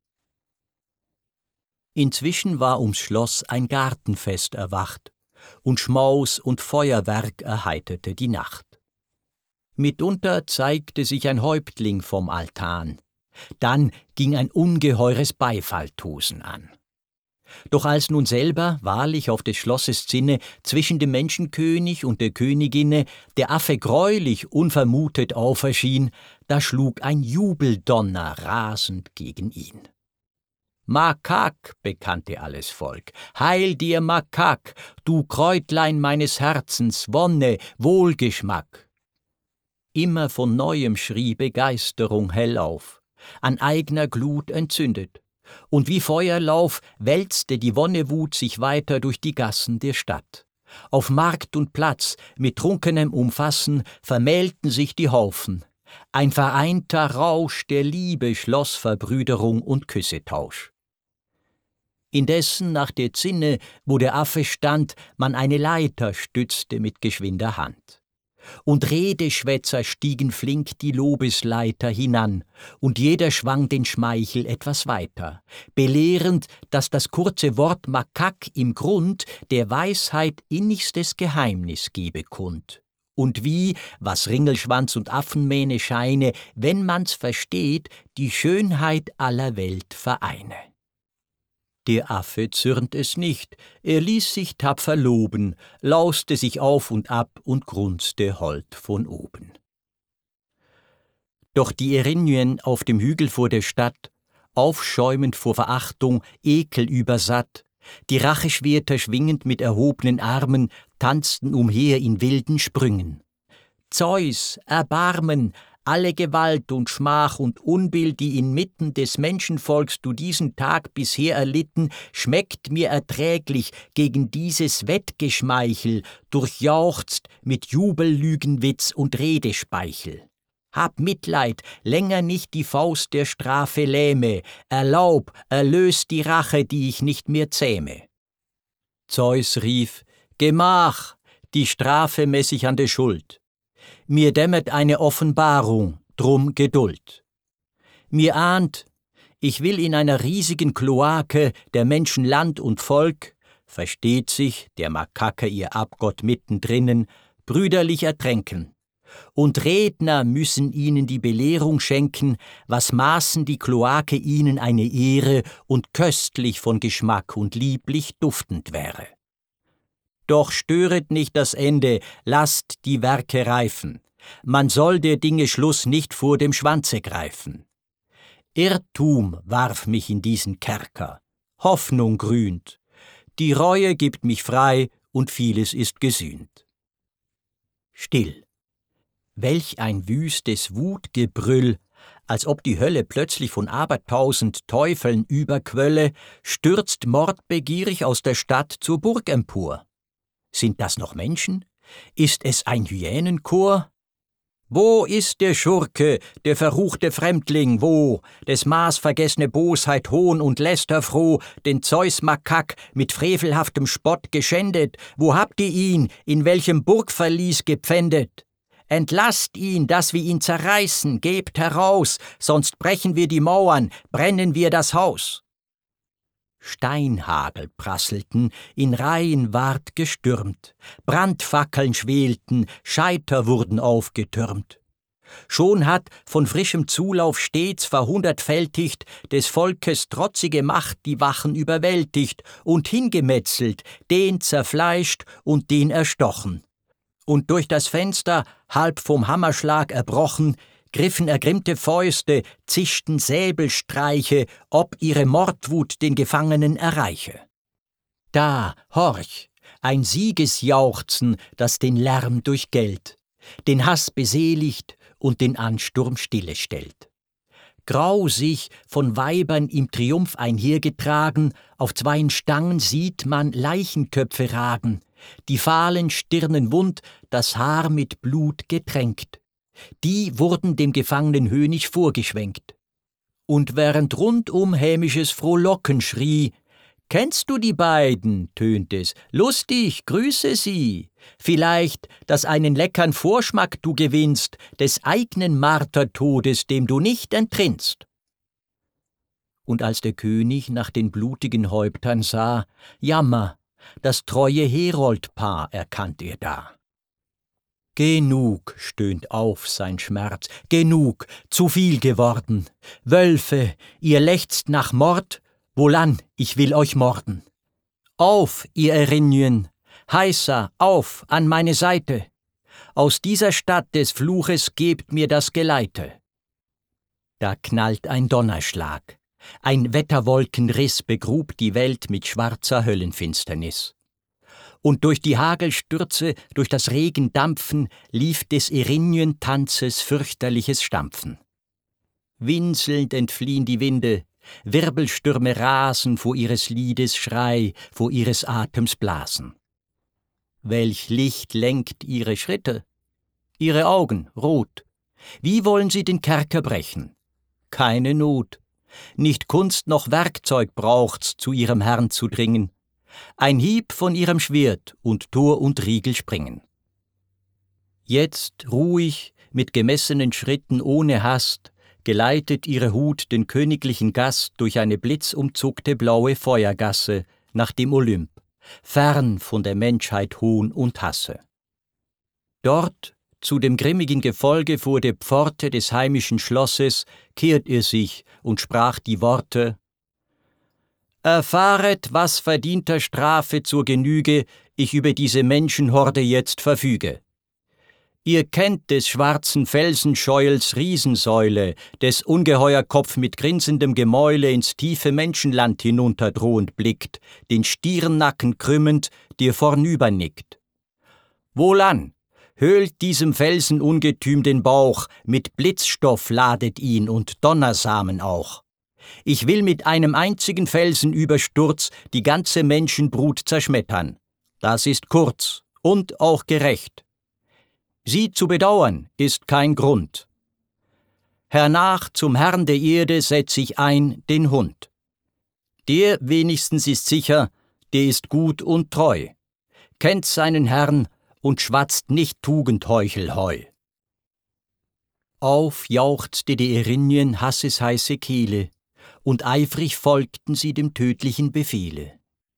Inzwischen war ums Schloss ein Gartenfest erwacht, und Schmaus und Feuerwerk erheiterte die Nacht. Mitunter zeigte sich ein Häuptling vom Altan, dann ging ein ungeheures Beifalltosen an. Doch als nun selber, wahrlich auf des Schlosses Zinne, zwischen dem Menschenkönig und der Königinne der Affe greulich unvermutet auferschien, da schlug ein Jubeldonner rasend gegen ihn. Makak, bekannte alles Volk, heil dir Makak, du Kräutlein meines Herzens, Wonne, Wohlgeschmack. Immer von Neuem schrie Begeisterung hell auf, an eigner Glut entzündet, und wie Feuerlauf wälzte die Wonnewut sich weiter durch die Gassen der Stadt. Auf Markt und Platz mit trunkenem Umfassen vermählten sich die Haufen. Ein vereinter Rausch der Liebe schloss Verbrüderung und Küssetausch. Indessen nach der Zinne, wo der Affe stand, man eine Leiter stützte mit geschwinder Hand. Und Redeschwätzer stiegen flink die Lobesleiter hinan, und jeder schwang den Schmeichel etwas weiter, belehrend, dass das kurze Wort Makak im Grund der Weisheit innigstes Geheimnis gebe kund. Und wie, was Ringelschwanz und Affenmähne scheine, wenn man's versteht, die Schönheit aller Welt vereine. Der Affe zürnt es nicht, er ließ sich tapfer loben, lauste sich auf und ab und grunzte hold von oben. Doch die Erinnyen auf dem Hügel vor der Stadt, aufschäumend vor Verachtung, Ekel übersatt, die Racheschwerter schwingend mit erhobenen Armen, tanzten umher in wilden Sprüngen. Zeus, Erbarmen, alle Gewalt und Schmach und Unbill, die inmitten des Menschenvolks du diesen Tag bisher erlitten, schmeckt mir erträglich gegen dieses Wettgeschmeichel, durchjauchzt mit Jubellügenwitz und Redespeichel. Hab Mitleid, länger nicht die Faust der Strafe lähme, erlaub, erlös die Rache, die ich nicht mehr zähme. Zeus rief, Gemach, die Strafe mess ich an der Schuld. Mir dämmert eine Offenbarung, drum Geduld. Mir ahnt, ich will in einer riesigen Kloake der Menschen Land und Volk, versteht sich, der Makake ihr Abgott mittendrinnen, brüderlich ertränken. Und Redner müssen ihnen die Belehrung schenken, was maßen die Kloake ihnen eine Ehre und köstlich von Geschmack und lieblich duftend wäre. Doch störet nicht das Ende, lasst die Werke reifen. Man soll der Dinge Schluss nicht vor dem Schwanze greifen. Irrtum warf mich in diesen Kerker, Hoffnung grünt. Die Reue gibt mich frei und vieles ist gesühnt. Still. Welch ein wüstes Wutgebrüll, als ob die Hölle plötzlich von abertausend Teufeln überquölle, stürzt mordbegierig aus der Stadt zur Burg empor. Sind das noch Menschen? Ist es ein Hyänenchor? Wo ist der Schurke, der verruchte Fremdling, wo, des Maß vergessene Bosheit, Hohn und Läster froh, den Zeus Makak mit frevelhaftem Spott geschändet? Wo habt ihr ihn, in welchem Burgverlies gepfändet? Entlasst ihn, dass wir ihn zerreißen, gebt heraus, sonst brechen wir die Mauern, brennen wir das Haus. Steinhagel prasselten, in Reihen ward gestürmt, Brandfackeln schwelten, Scheiter wurden aufgetürmt. Schon hat, von frischem Zulauf stets verhundertfältigt, des Volkes trotzige Macht die Wachen überwältigt und hingemetzelt, den zerfleischt und den erstochen. Und durch das Fenster, halb vom Hammerschlag erbrochen, griffen ergrimmte Fäuste, zischten Säbelstreiche, ob ihre Mordwut den Gefangenen erreiche. Da, horch, ein Siegesjauchzen, das den Lärm durchgellt, den Hass beseligt und den Ansturm stille stellt. Grausig, von Weibern im Triumph einhergetragen, auf zweien Stangen sieht man Leichenköpfe ragen, die fahlen Stirnen wund, das Haar mit Blut getränkt. Die wurden dem gefangenen Hönig vorgeschwenkt. Und während rundum hämisches Frohlocken schrie, »Kennst du die beiden?« tönt es, »lustig, grüße sie. Vielleicht, dass einen leckern Vorschmack du gewinnst, des eignen Martertodes, dem du nicht entrinnst.« Und als der König nach den blutigen Häuptern sah, Jammer, das treue Heroldpaar erkannt er da. »Genug«, stöhnt auf sein Schmerz, »genug, zu viel geworden. Wölfe, ihr lechzt nach Mord, wohlan, ich will euch morden. Auf, ihr Erinnyen, heißer, auf, an meine Seite. Aus dieser Stadt des Fluches gebt mir das Geleite.« Da knallt ein Donnerschlag. Ein Wetterwolkenriss begrub die Welt mit schwarzer Höllenfinsternis. Und durch die Hagelstürze, durch das Regendampfen lief des Erinyen-Tanzes fürchterliches Stampfen. Winselnd entfliehen die Winde, Wirbelstürme rasen vor ihres Liedes Schrei, vor ihres Atems Blasen. Welch Licht lenkt ihre Schritte? Ihre Augen rot. Wie wollen sie den Kerker brechen? Keine Not. Nicht Kunst noch Werkzeug braucht's, zu ihrem Herrn zu dringen. Ein Hieb von ihrem Schwert und Tor und Riegel springen. Jetzt ruhig, mit gemessenen Schritten ohne Hast, geleitet ihre Hut den königlichen Gast durch eine blitzumzuckte blaue Feuergasse nach dem Olymp, fern von der Menschheit Hohn und Hasse. Dort, zu dem grimmigen Gefolge vor der Pforte des heimischen Schlosses, kehrt er sich und sprach die Worte: Erfahret, was verdienter Strafe zur Genüge ich über diese Menschenhorde jetzt verfüge. Ihr kennt des schwarzen Felsenscheuels Riesensäule, des Ungeheuerkopf mit grinsendem Gemäule ins tiefe Menschenland hinunter drohend blickt, den Stirnnacken krümmend, dir vornübernickt. Wohlan, höhlt diesem Felsenungetüm den Bauch, mit Blitzstoff ladet ihn und Donnersamen auch. Ich will mit einem einzigen Felsenübersturz die ganze Menschenbrut zerschmettern. Das ist kurz und auch gerecht. Sie zu bedauern ist kein Grund. Hernach zum Herrn der Erde setz ich ein den Hund. Der wenigstens ist sicher, der ist gut und treu, kennt seinen Herrn und schwatzt nicht Tugendheuchelheu. Auf jauchzte die Erinyen hassesheiße Kehle, und eifrig folgten sie dem tödlichen Befehle.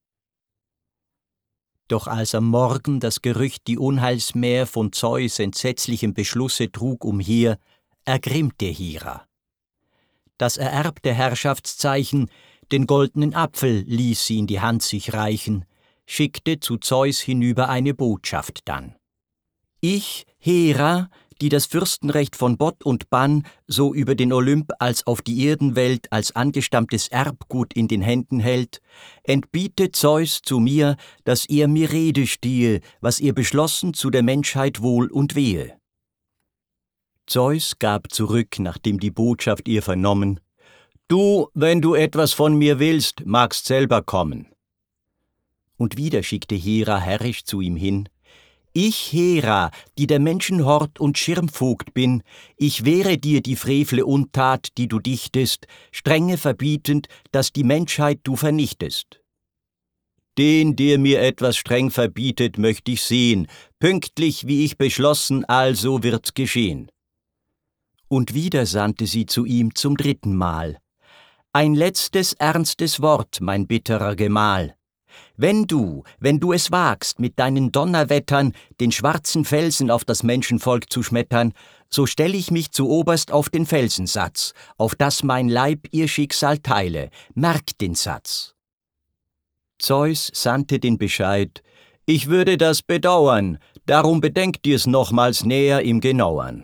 Doch als am Morgen das Gerücht die Unheilsmär von Zeus entsetzlichem Beschlusse trug umher, ergrimmte Hera. Das ererbte Herrschaftszeichen, den goldenen Apfel ließ sie in die Hand sich reichen, schickte zu Zeus hinüber eine Botschaft dann. Ich, Hera, die das Fürstenrecht von Bott und Bann so über den Olymp als auf die Erdenwelt als angestammtes Erbgut in den Händen hält, entbiete Zeus zu mir, dass er mir Rede stehe, was ihr beschlossen zu der Menschheit Wohl und Wehe. Zeus gab zurück, nachdem die Botschaft ihr vernommen: Du, wenn du etwas von mir willst, magst selber kommen. Und wieder schickte Hera herrisch zu ihm hin: Ich, Hera, die der Menschen Hort und Schirmvogt bin, ich wehre dir die frevle Untat, die du dichtest, strenge verbietend, dass die Menschheit du vernichtest. Den, der mir etwas streng verbietet, möcht ich sehen, pünktlich wie ich beschlossen, also wird's geschehen. Und wieder sandte sie zu ihm zum 3. Mal: Ein letztes ernstes Wort, mein bitterer Gemahl. Wenn du es wagst, mit deinen Donnerwettern den schwarzen Felsen auf das Menschenvolk zu schmettern, so stell ich mich zuoberst auf den Felsensatz, auf dass mein Leib ihr Schicksal teile, merk den Satz. Zeus sandte den Bescheid: Ich würde das bedauern, darum bedenkt dir's nochmals näher im Genauern.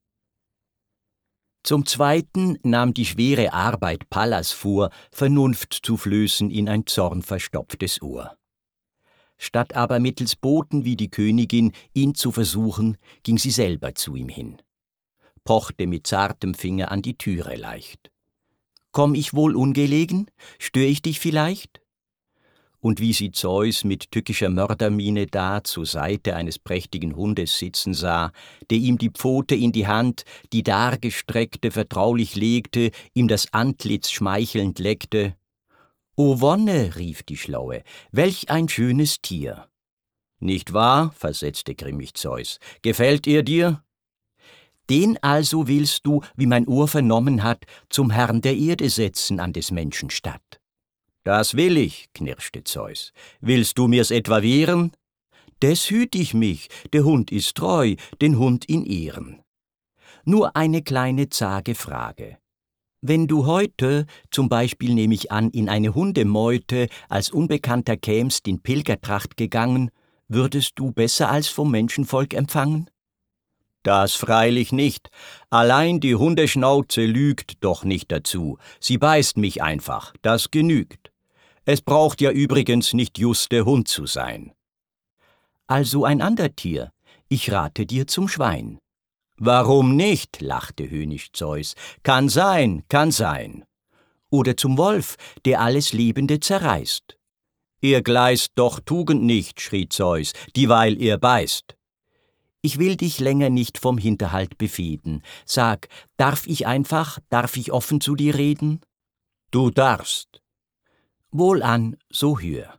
Zum Zweiten nahm die schwere Arbeit Pallas vor, Vernunft zu flößen in ein zornverstopftes Ohr. Statt aber mittels Boten wie die Königin, ihn zu versuchen, ging sie selber zu ihm hin, pochte mit zartem Finger an die Türe leicht. »Komm ich wohl ungelegen? Stör ich dich vielleicht?« Und wie sie Zeus mit tückischer Mördermiene da zur Seite eines prächtigen Hundes sitzen sah, der ihm die Pfote in die Hand, die dargestreckte, vertraulich legte, ihm das Antlitz schmeichelnd leckte: »O Wonne«, rief die Schlaue, »welch ein schönes Tier!« »Nicht wahr?«, versetzte grimmig Zeus, »gefällt er dir?« »Den also willst du, wie mein Ohr vernommen hat, zum Herrn der Erde setzen an des Menschen Statt.« »Das will ich«, knirschte Zeus. »Willst du mir's etwa wehren?« »Des hüt ich mich, der Hund ist treu, den Hund in Ehren. Nur eine kleine zage Frage. Wenn du heute, zum Beispiel nehme ich an, in eine Hundemeute als Unbekannter kämst in Pilgertracht gegangen, würdest du besser als vom Menschenvolk empfangen?« Das freilich nicht. Allein die Hundeschnauze lügt doch nicht dazu. Sie beißt mich einfach, das genügt. Es braucht ja übrigens nicht just der Hund zu sein. Also ein ander Tier. Ich rate dir zum Schwein. Warum nicht? Lachte höhnisch Zeus. Kann sein, kann sein. Oder zum Wolf, der alles Lebende zerreißt. Er gleist doch Tugend nicht, schrie Zeus, dieweil er beißt. Ich will dich länger nicht vom Hinterhalt befehden. Sag, darf ich offen zu dir reden? Du darfst. Wohlan, so hör.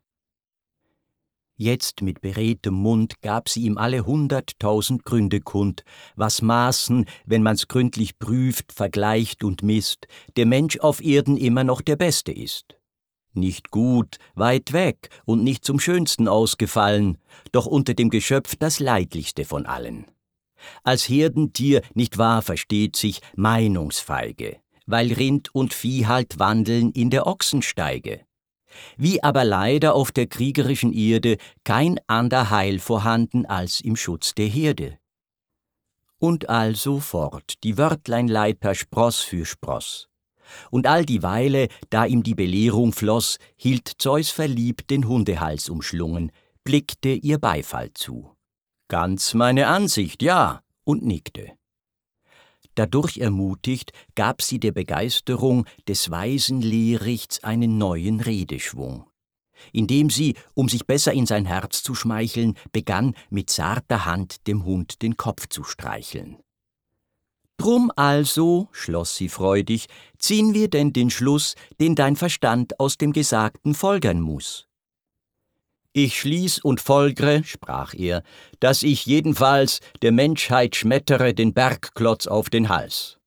Jetzt mit beredtem Mund gab sie ihm alle 100.000 Gründe kund, was maßen, wenn man's gründlich prüft, vergleicht und misst, der Mensch auf Erden immer noch der Beste ist. Nicht gut, weit weg und nicht zum Schönsten ausgefallen, doch unter dem Geschöpf das leidlichste von allen. Als Herdentier, nicht wahr, versteht sich, meinungsfeige, weil Rind und Vieh halt wandeln in der Ochsensteige. Wie aber leider auf der kriegerischen Erde kein ander Heil vorhanden als im Schutz der Herde. Und also fort, die Wörtlein Leiter Spross für Spross. Und all die Weile, da ihm die Belehrung floss, hielt Zeus verliebt den Hundehals umschlungen, blickte ihr Beifall zu. Ganz meine Ansicht, ja, und nickte. Dadurch ermutigt, gab sie der Begeisterung des weisen Lehrichts einen neuen Redeschwung, indem sie, um sich besser in sein Herz zu schmeicheln, begann, mit zarter Hand dem Hund den Kopf zu streicheln. Drum also, schloss sie freudig, ziehen wir denn den Schluss, den dein Verstand aus dem Gesagten folgern muß. Ich schließ und folgre, sprach er, dass ich jedenfalls der Menschheit schmettere den Bergklotz auf den Hals.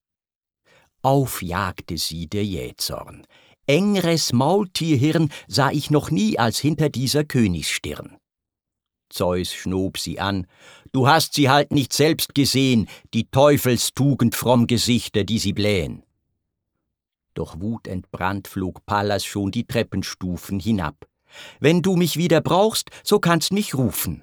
Aufjagte sie der Jähzorn. Engeres Maultierhirn sah ich noch nie als hinter dieser Königsstirn. Zeus schnob sie an. Du hast sie halt nicht selbst gesehen, die Teufelstugend fromm Gesichter, die sie blähen. Doch wutentbrannt flog Pallas schon die Treppenstufen hinab. Wenn du mich wieder brauchst, so kannst mich rufen.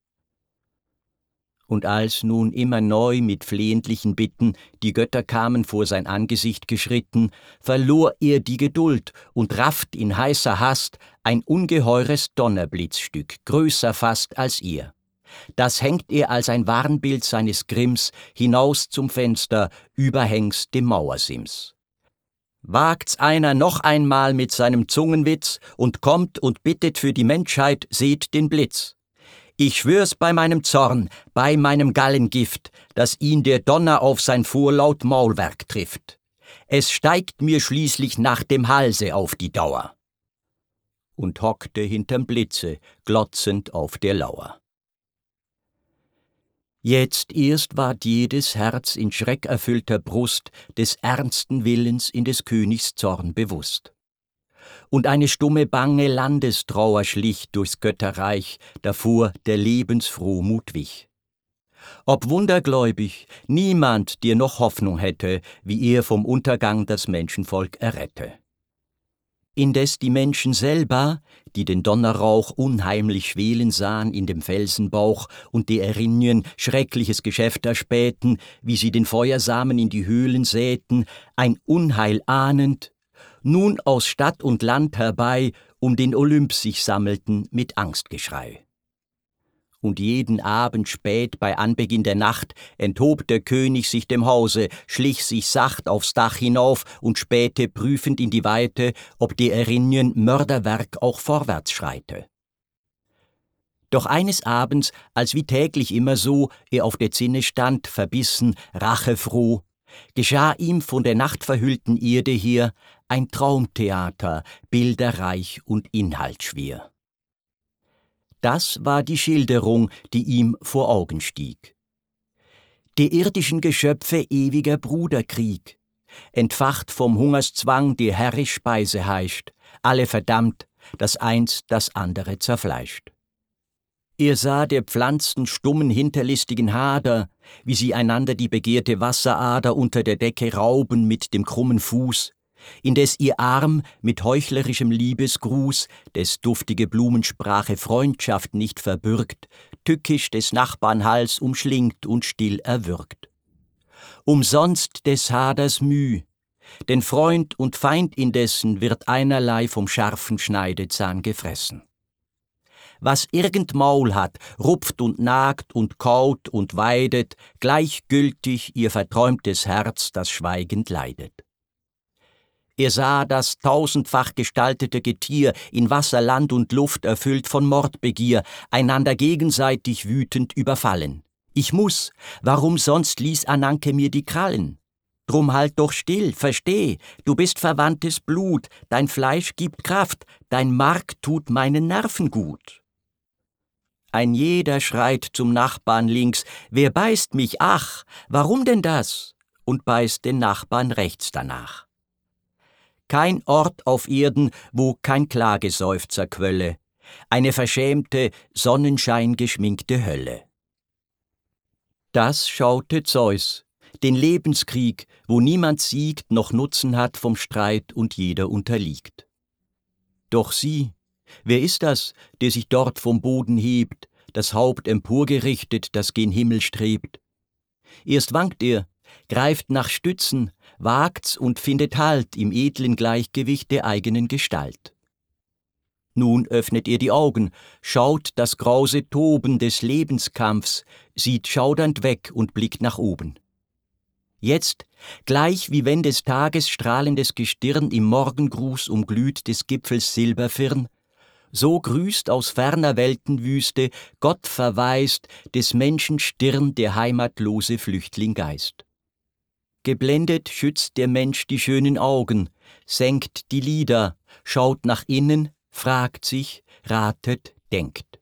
Und als nun immer neu mit flehentlichen Bitten die Götter kamen vor sein Angesicht geschritten, verlor er die Geduld und rafft in heißer Hast ein ungeheures Donnerblitzstück, größer fast als er. Das hängt er als ein Warnbild seines Grimms hinaus zum Fenster, überhängs dem Mauersims. Wagt's einer noch einmal mit seinem Zungenwitz und kommt und bittet für die Menschheit, seht den Blitz. Ich schwör's bei meinem Zorn, bei meinem Gallengift, dass ihn der Donner auf sein vorlaut Maulwerk trifft. Es steigt mir schließlich nach dem Halse auf die Dauer. Und hockte hinterm Blitze, glotzend auf der Lauer. Jetzt erst ward jedes Herz in schreckerfüllter Brust des ernsten Willens in des Königs Zorn bewusst. Und eine stumme bange Landestrauer schlich durchs Götterreich, davor der Lebensfrohmut wich. Ob wundergläubig niemand dir noch Hoffnung hätte, wie er vom Untergang das Menschenvolk errette. Indes die Menschen selber, die den Donnerrauch unheimlich schwelen sahen in dem Felsenbauch und die Erinnyen schreckliches Geschäft erspähten, wie sie den Feuersamen in die Höhlen säten, ein Unheil ahnend, nun aus Stadt und Land herbei um den Olymp sich sammelten mit Angstgeschrei. Und jeden Abend spät bei Anbeginn der Nacht enthob der König sich dem Hause, schlich sich sacht aufs Dach hinauf und spähte prüfend in die Weite, ob der Erinnyen Mörderwerk auch vorwärts schreite. Doch eines Abends, als wie täglich immer so, er auf der Zinne stand, verbissen, rachefroh, geschah ihm von der nachtverhüllten Erde her ein Traumtheater, bilderreich und inhaltsschwer. Das war die Schilderung, die ihm vor Augen stieg. Der irdischen Geschöpfe ewiger Bruderkrieg, entfacht vom Hungerszwang, der herrisch Speise heischt, alle verdammt, das eins das andere zerfleischt. Er sah der Pflanzen stummen hinterlistigen Hader, wie sie einander die begehrte Wasserader unter der Decke rauben mit dem krummen Fuß, indes ihr Arm mit heuchlerischem Liebesgruß, des duftige Blumensprache Freundschaft nicht verbürgt, tückisch des Nachbarn Hals umschlingt und still erwürgt. Umsonst des Haders Müh, denn Freund und Feind indessen wird einerlei vom scharfen Schneidezahn gefressen. Was irgend Maul hat, rupft und nagt und kaut und weidet, gleichgültig ihr verträumtes Herz, das schweigend leidet. Er sah das tausendfach gestaltete Getier in Wasser, Land und Luft erfüllt von Mordbegier, einander gegenseitig wütend überfallen. Ich muß, warum sonst ließ Ananke mir die Krallen? Drum halt doch still, versteh, du bist verwandtes Blut, dein Fleisch gibt Kraft, dein Mark tut meinen Nerven gut. Ein jeder schreit zum Nachbarn links, wer beißt mich, ach, warum denn das? Und beißt den Nachbarn rechts danach. Kein Ort auf Erden, wo kein Klageseufzer quölle, eine verschämte, sonnenscheingeschminkte Hölle. Das schaute Zeus, den Lebenskrieg, wo niemand siegt noch Nutzen hat vom Streit und jeder unterliegt. Doch sieh, wer ist das, der sich dort vom Boden hebt, das Haupt emporgerichtet, das gen Himmel strebt? Erst wankt er, greift nach Stützen, wagt's und findet Halt im edlen Gleichgewicht der eigenen Gestalt. Nun öffnet er die Augen, schaut das grause Toben des Lebenskampfs, sieht schaudernd weg und blickt nach oben. Jetzt, gleich wie wenn des Tages strahlendes Gestirn im Morgengruß umglüht des Gipfels Silberfirn, so grüßt aus ferner Weltenwüste, Gott verwaist, des Menschen Stirn der heimatlose Flüchtlinggeist. Geblendet schützt der Mensch die schönen Augen, senkt die Lider, schaut nach innen, fragt sich, ratet, denkt.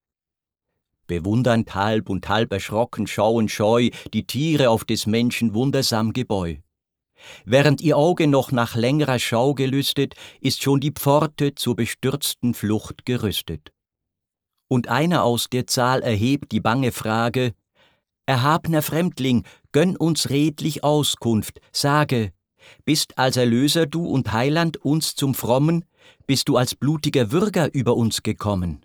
Bewundernd halb und halb erschrocken schauen scheu die Tiere auf des Menschen wundersam Gebäu. Während ihr Auge noch nach längerer Schau gelüstet, ist schon die Pforte zur bestürzten Flucht gerüstet. Und einer aus der Zahl erhebt die bange Frage: Erhabner Fremdling, gönn uns redlich Auskunft, sage, bist als Erlöser du und Heiland uns zum Frommen, bist du als blutiger Würger über uns gekommen?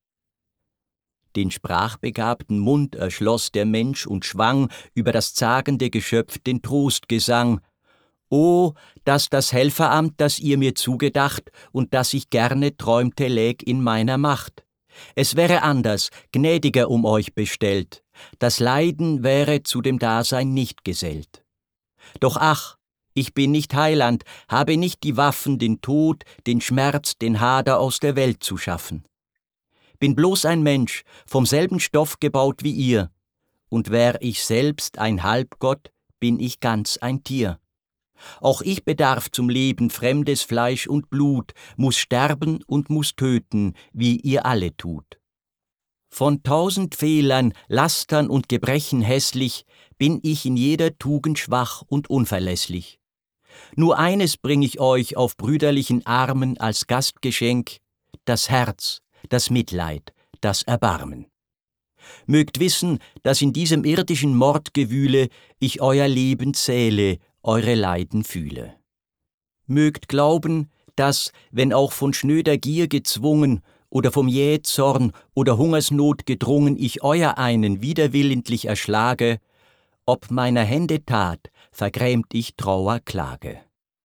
Den sprachbegabten Mund erschloss der Mensch und schwang über das zagende Geschöpf den Trostgesang: O, dass das Helferamt, das ihr mir zugedacht und das ich gerne träumte, läg in meiner Macht. Es wäre anders, gnädiger um euch bestellt, das Leiden wäre zu dem Dasein nicht gesellt. Doch ach, ich bin nicht Heiland, habe nicht die Waffen, den Tod, den Schmerz, den Hader aus der Welt zu schaffen. Bin bloß ein Mensch, vom selben Stoff gebaut wie ihr, und wär ich selbst ein Halbgott, bin ich ganz ein Tier. Auch ich bedarf zum Leben fremdes Fleisch und Blut, muß sterben und muß töten, wie ihr alle tut. Von 1000 Fehlern, Lastern und Gebrechen hässlich, bin ich in jeder Tugend schwach und unverlässlich. Nur eines bring ich euch auf brüderlichen Armen als Gastgeschenk: das Herz, das Mitleid, das Erbarmen. Mögt wissen, dass in diesem irdischen Mordgewühle ich euer Leben zähle, eure Leiden fühle. Mögt glauben, dass, wenn auch von schnöder Gier gezwungen oder vom Jähzorn oder Hungersnot gedrungen ich euer einen widerwillentlich erschlage, ob meiner Hände Tat vergrämt ich Trauer Klage.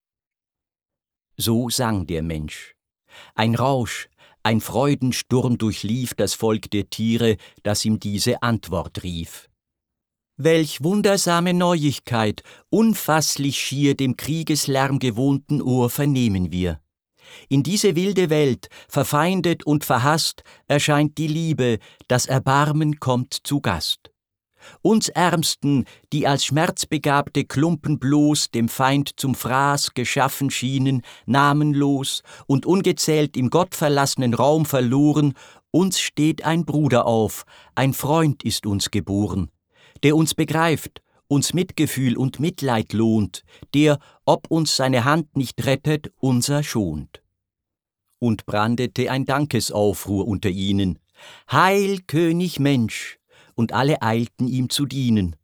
So sang der Mensch. Ein Rausch, ein Freudensturm durchlief das Volk der Tiere, das ihm diese Antwort rief. Welch wundersame Neuigkeit, unfasslich schier dem Kriegeslärm gewohnten Ohr vernehmen wir. In diese wilde Welt, verfeindet und verhasst, erscheint die Liebe, das Erbarmen kommt zu Gast. Uns Ärmsten, die als schmerzbegabte Klumpen bloß dem Feind zum Fraß geschaffen schienen, namenlos und ungezählt im gottverlassenen Raum verloren, uns steht ein Bruder auf, ein Freund ist uns geboren, der uns begreift, uns Mitgefühl und Mitleid lohnt, der, ob uns seine Hand nicht rettet, unser schont. Und brandete ein Dankesaufruhr unter ihnen: Heil, König Mensch! Und alle eilten ihm zu dienen.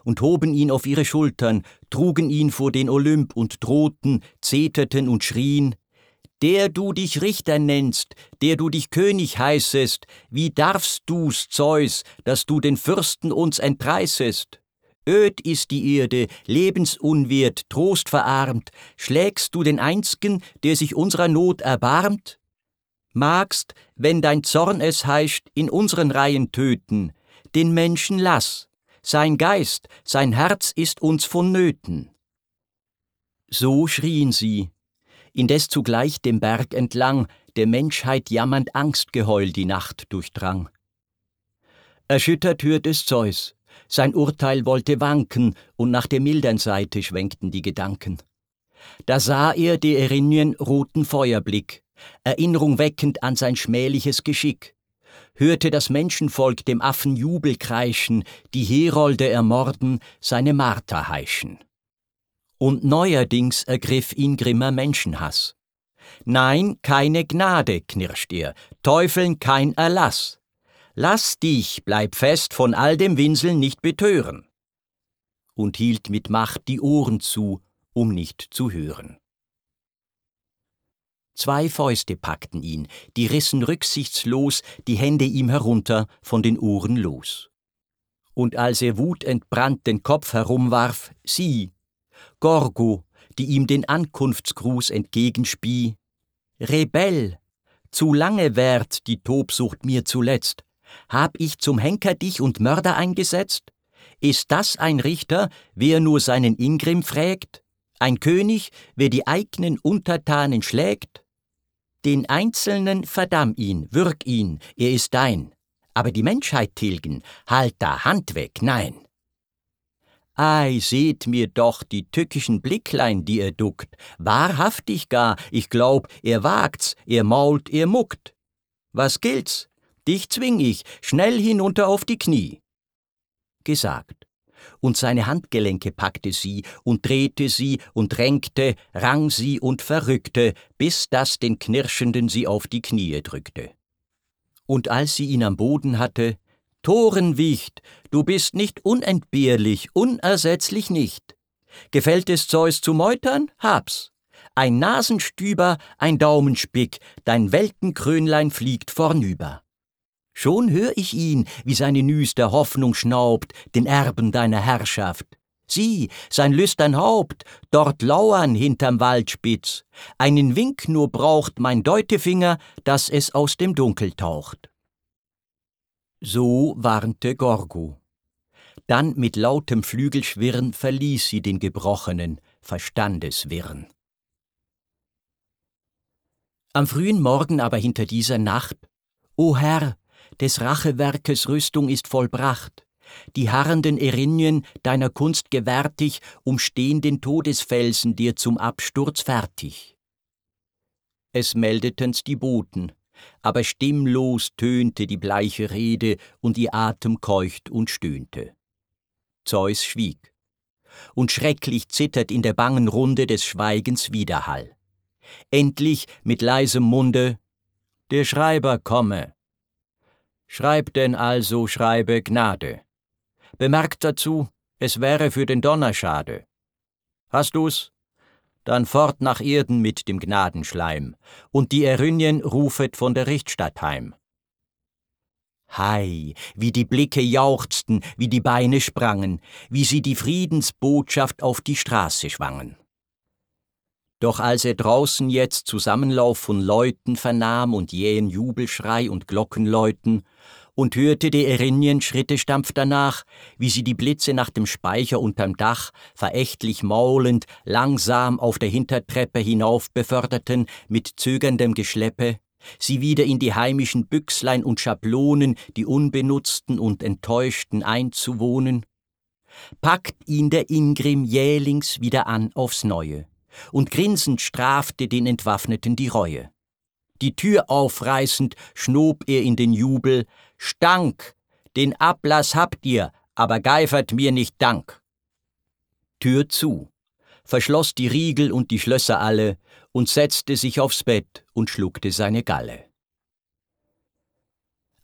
und hoben ihn auf ihre Schultern, trugen ihn vor den Olymp und drohten, zeterten und schrien: Der du dich Richter nennst, der du dich König heißest, wie darfst du's, Zeus, dass du den Fürsten uns entreißest? Öd ist die Erde, lebensunwert, trostverarmt, schlägst du den Einz'gen, der sich unserer Not erbarmt? Magst, wenn dein Zorn es heischt, in unseren Reihen töten, den Menschen lass, sein Geist, sein Herz ist uns vonnöten. So schrien sie, indes zugleich dem Berg entlang der Menschheit jammernd Angstgeheul die Nacht durchdrang. Erschüttert hört es Zeus, sein Urteil wollte wanken, und nach der mildern Seite schwenkten die Gedanken. Da sah er der Erinnyen roten Feuerblick, Erinnerung weckend an sein schmähliches Geschick, hörte das Menschenvolk dem Affen Jubel kreischen, die Herolde ermorden, seine Marter heischen. Und neuerdings ergriff ihn grimmer Menschenhass. Nein, keine Gnade, knirscht er, Teufeln kein Erlass. Lass dich, bleib fest, von all dem Winseln nicht betören. Und hielt mit Macht die Ohren zu, um nicht zu hören. 2 Fäuste packten ihn, die rissen rücksichtslos die Hände ihm herunter von den Ohren los. Und als er wutentbrannt den Kopf herumwarf, sie, Gorgo, die ihm den Ankunftsgruß entgegenspie: Rebell, zu lange währt die Tobsucht mir zuletzt. Hab ich zum Henker dich und Mörder eingesetzt? Ist das ein Richter, wer nur seinen Ingrimm frägt? Ein König, wer die eignen Untertanen schlägt? Den Einzelnen verdamm ihn, würg ihn, er ist dein. Aber die Menschheit tilgen, halt da Hand weg, nein. Ei, seht mir doch die tückischen Blicklein, die er duckt. Wahrhaftig gar, ich glaub, er wagt's, er mault, er muckt. Was gilt's? Dich zwing ich, schnell hinunter auf die Knie. Gesagt, und seine Handgelenke packte sie und drehte sie und renkte, rang sie und verrückte, bis dass den Knirschenden sie auf die Knie drückte. Und als sie ihn am Boden hatte: Torenwicht, du bist nicht unentbehrlich, unersetzlich nicht. Gefällt es Zeus zu meutern? Hab's. Ein Nasenstüber, ein Daumenspick, dein Weltenkrönlein fliegt vornüber. Schon hör ich ihn, wie seine Nüster Hoffnung schnaubt, den Erben deiner Herrschaft. Sieh, sein lüstern Haupt, dort lauern hinterm Waldspitz. Einen Wink nur braucht mein Deutefinger, dass es aus dem Dunkel taucht. So warnte Gorgo. Dann mit lautem Flügelschwirren verließ sie den gebrochenen Verstandeswirren. Am frühen Morgen aber hinter dieser Nacht: O Herr, des Rachewerkes Rüstung ist vollbracht. Die harrenden Erinnyen, deiner Kunst gewärtig, umstehn den Todesfelsen dir zum Absturz fertig. Es meldeten's die Boten, aber stimmlos tönte die bleiche Rede und ihr Atem keucht und stöhnte. Zeus schwieg, und schrecklich zittert in der bangen Runde des Schweigens Widerhall. Endlich mit leisem Munde: Der Schreiber komme. Schreib denn also, schreibe Gnade. Bemerkt dazu, es wäre für den Donner schade. Hast du's? Dann fort nach Erden mit dem Gnadenschleim, und die Erinnyen rufet von der Richtstatt heim. Hei, wie die Blicke jauchzten, wie die Beine sprangen, wie sie die Friedensbotschaft auf die Straße schwangen. Doch als er draußen jetzt Zusammenlauf von Leuten vernahm und jähen Jubelschrei und Glockenläuten und hörte der Erinnyen Schritte stampf danach, wie sie die Blitze nach dem Speicher unterm Dach verächtlich maulend langsam auf der Hintertreppe hinauf beförderten mit zögerndem Geschleppe, sie wieder in die heimischen Büchslein und Schablonen, die Unbenutzten und Enttäuschten einzuwohnen, packt ihn der Ingrimm jählings wieder an aufs Neue und grinsend strafte den Entwaffneten die Reue. Die Tür aufreißend schnob er in den Jubel: Stank, den Ablass habt ihr, aber geifert mir nicht Dank. Tür zu, verschloss die Riegel und die Schlösser alle und setzte sich aufs Bett und schluckte seine Galle.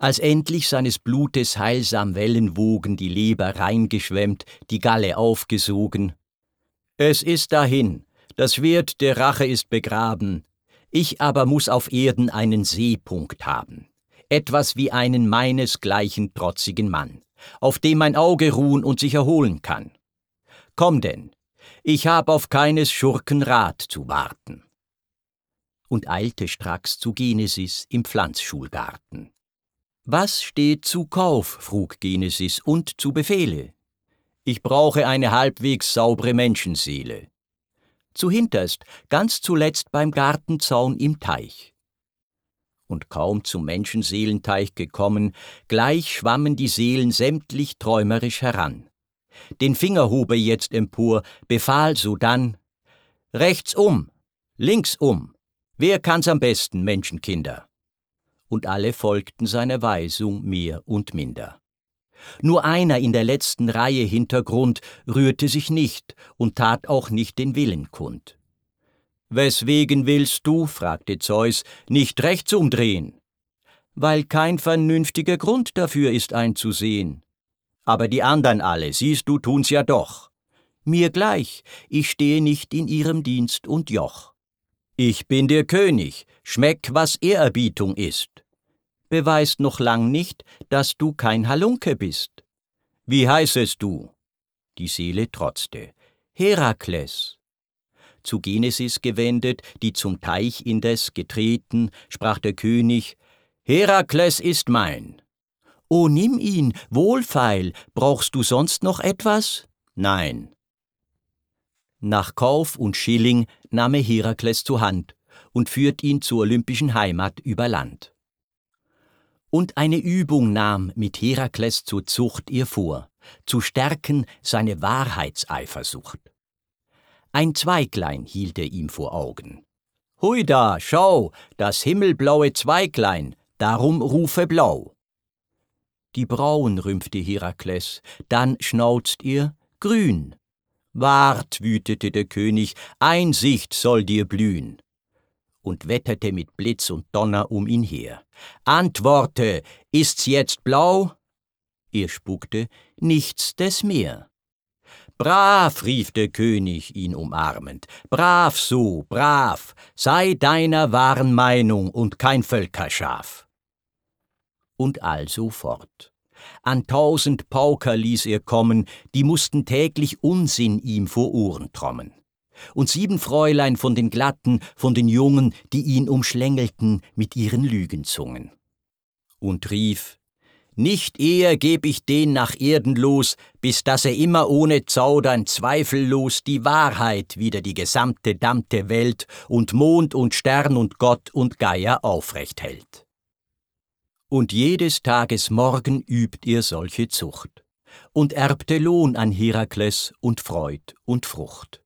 Als endlich seines Blutes heilsam Wellenwogen die Leber reingeschwemmt, die Galle aufgesogen: »Es ist dahin, das Schwert der Rache ist begraben, ich aber muß auf Erden einen Seepunkt haben, etwas wie einen meinesgleichen trotzigen Mann, auf dem mein Auge ruhen und sich erholen kann. Komm denn, ich hab auf keines Schurken Rat zu warten.« Und eilte stracks zu Genesis im Pflanzschulgarten. »Was steht zu Kauf?« frug Genesis, »und zu Befehle?« »Ich brauche eine halbwegs saubre Menschenseele.« Zuhinterst, ganz zuletzt beim Gartenzaun im Teich. Und kaum zum Menschenseelenteich gekommen, gleich schwammen die Seelen sämtlich träumerisch heran. Den Finger hob er jetzt empor, befahl sodann: »Rechts um, links um, wer kann's am besten, Menschenkinder?« Und alle folgten seiner Weisung mehr und minder. Nur einer in der letzten Reihe Hintergrund rührte sich nicht und tat auch nicht den Willen kund. »Weswegen willst du«, fragte Zeus, »nicht rechts umdrehen?« »Weil kein vernünftiger Grund dafür ist einzusehen.« »Aber die andern alle, siehst du, tun's ja doch.« »Mir gleich, ich stehe nicht in ihrem Dienst und Joch.« »Ich bin der König, schmeck, was Ehrerbietung ist.« »Beweist noch lang nicht, dass du kein Halunke bist.« »Wie heißest du?« Die Seele trotzte: »Herakles.« Zu Genesis gewendet, die zum Teich indes getreten, sprach der König: »Herakles ist mein.« »O, nimm ihn, wohlfeil, brauchst du sonst noch etwas?« »Nein.« Nach Kauf und Schilling nahm er Herakles zur Hand und führt ihn zur olympischen Heimat über Land. Und eine Übung nahm mit Herakles zur Zucht ihr vor, zu stärken seine Wahrheitseifersucht. Ein Zweiglein hielt er ihm vor Augen. »Hui da, schau, das himmelblaue Zweiglein, darum rufe blau.« Die Brauen rümpfte Herakles, dann schnauzt ihr: »Grün.« »Wart«, wütete der König, »Einsicht soll dir blühen«, und wetterte mit Blitz und Donner um ihn her. »Antworte, ist's jetzt blau?« Er spuckte: »Nichts des mehr.« »Brav«, rief der König, ihn umarmend, »brav so, brav, sei deiner wahren Meinung und kein Völkerschaf.« Und also fort. An 1000 Pauker ließ er kommen, die mußten täglich Unsinn ihm vor Ohren trommen. Und 7 Fräulein von den Glatten, von den Jungen, die ihn umschlängelten mit ihren Lügenzungen. Und rief: »Nicht eher geb ich den nach Erden los, bis dass er immer ohne Zaudern zweifellos die Wahrheit wider die gesamte dammte Welt und Mond und Stern und Gott und Geier aufrecht hält.« Und jedes Tages Morgen übt er solche Zucht und erbte Lohn an Herakles und Freud und Frucht.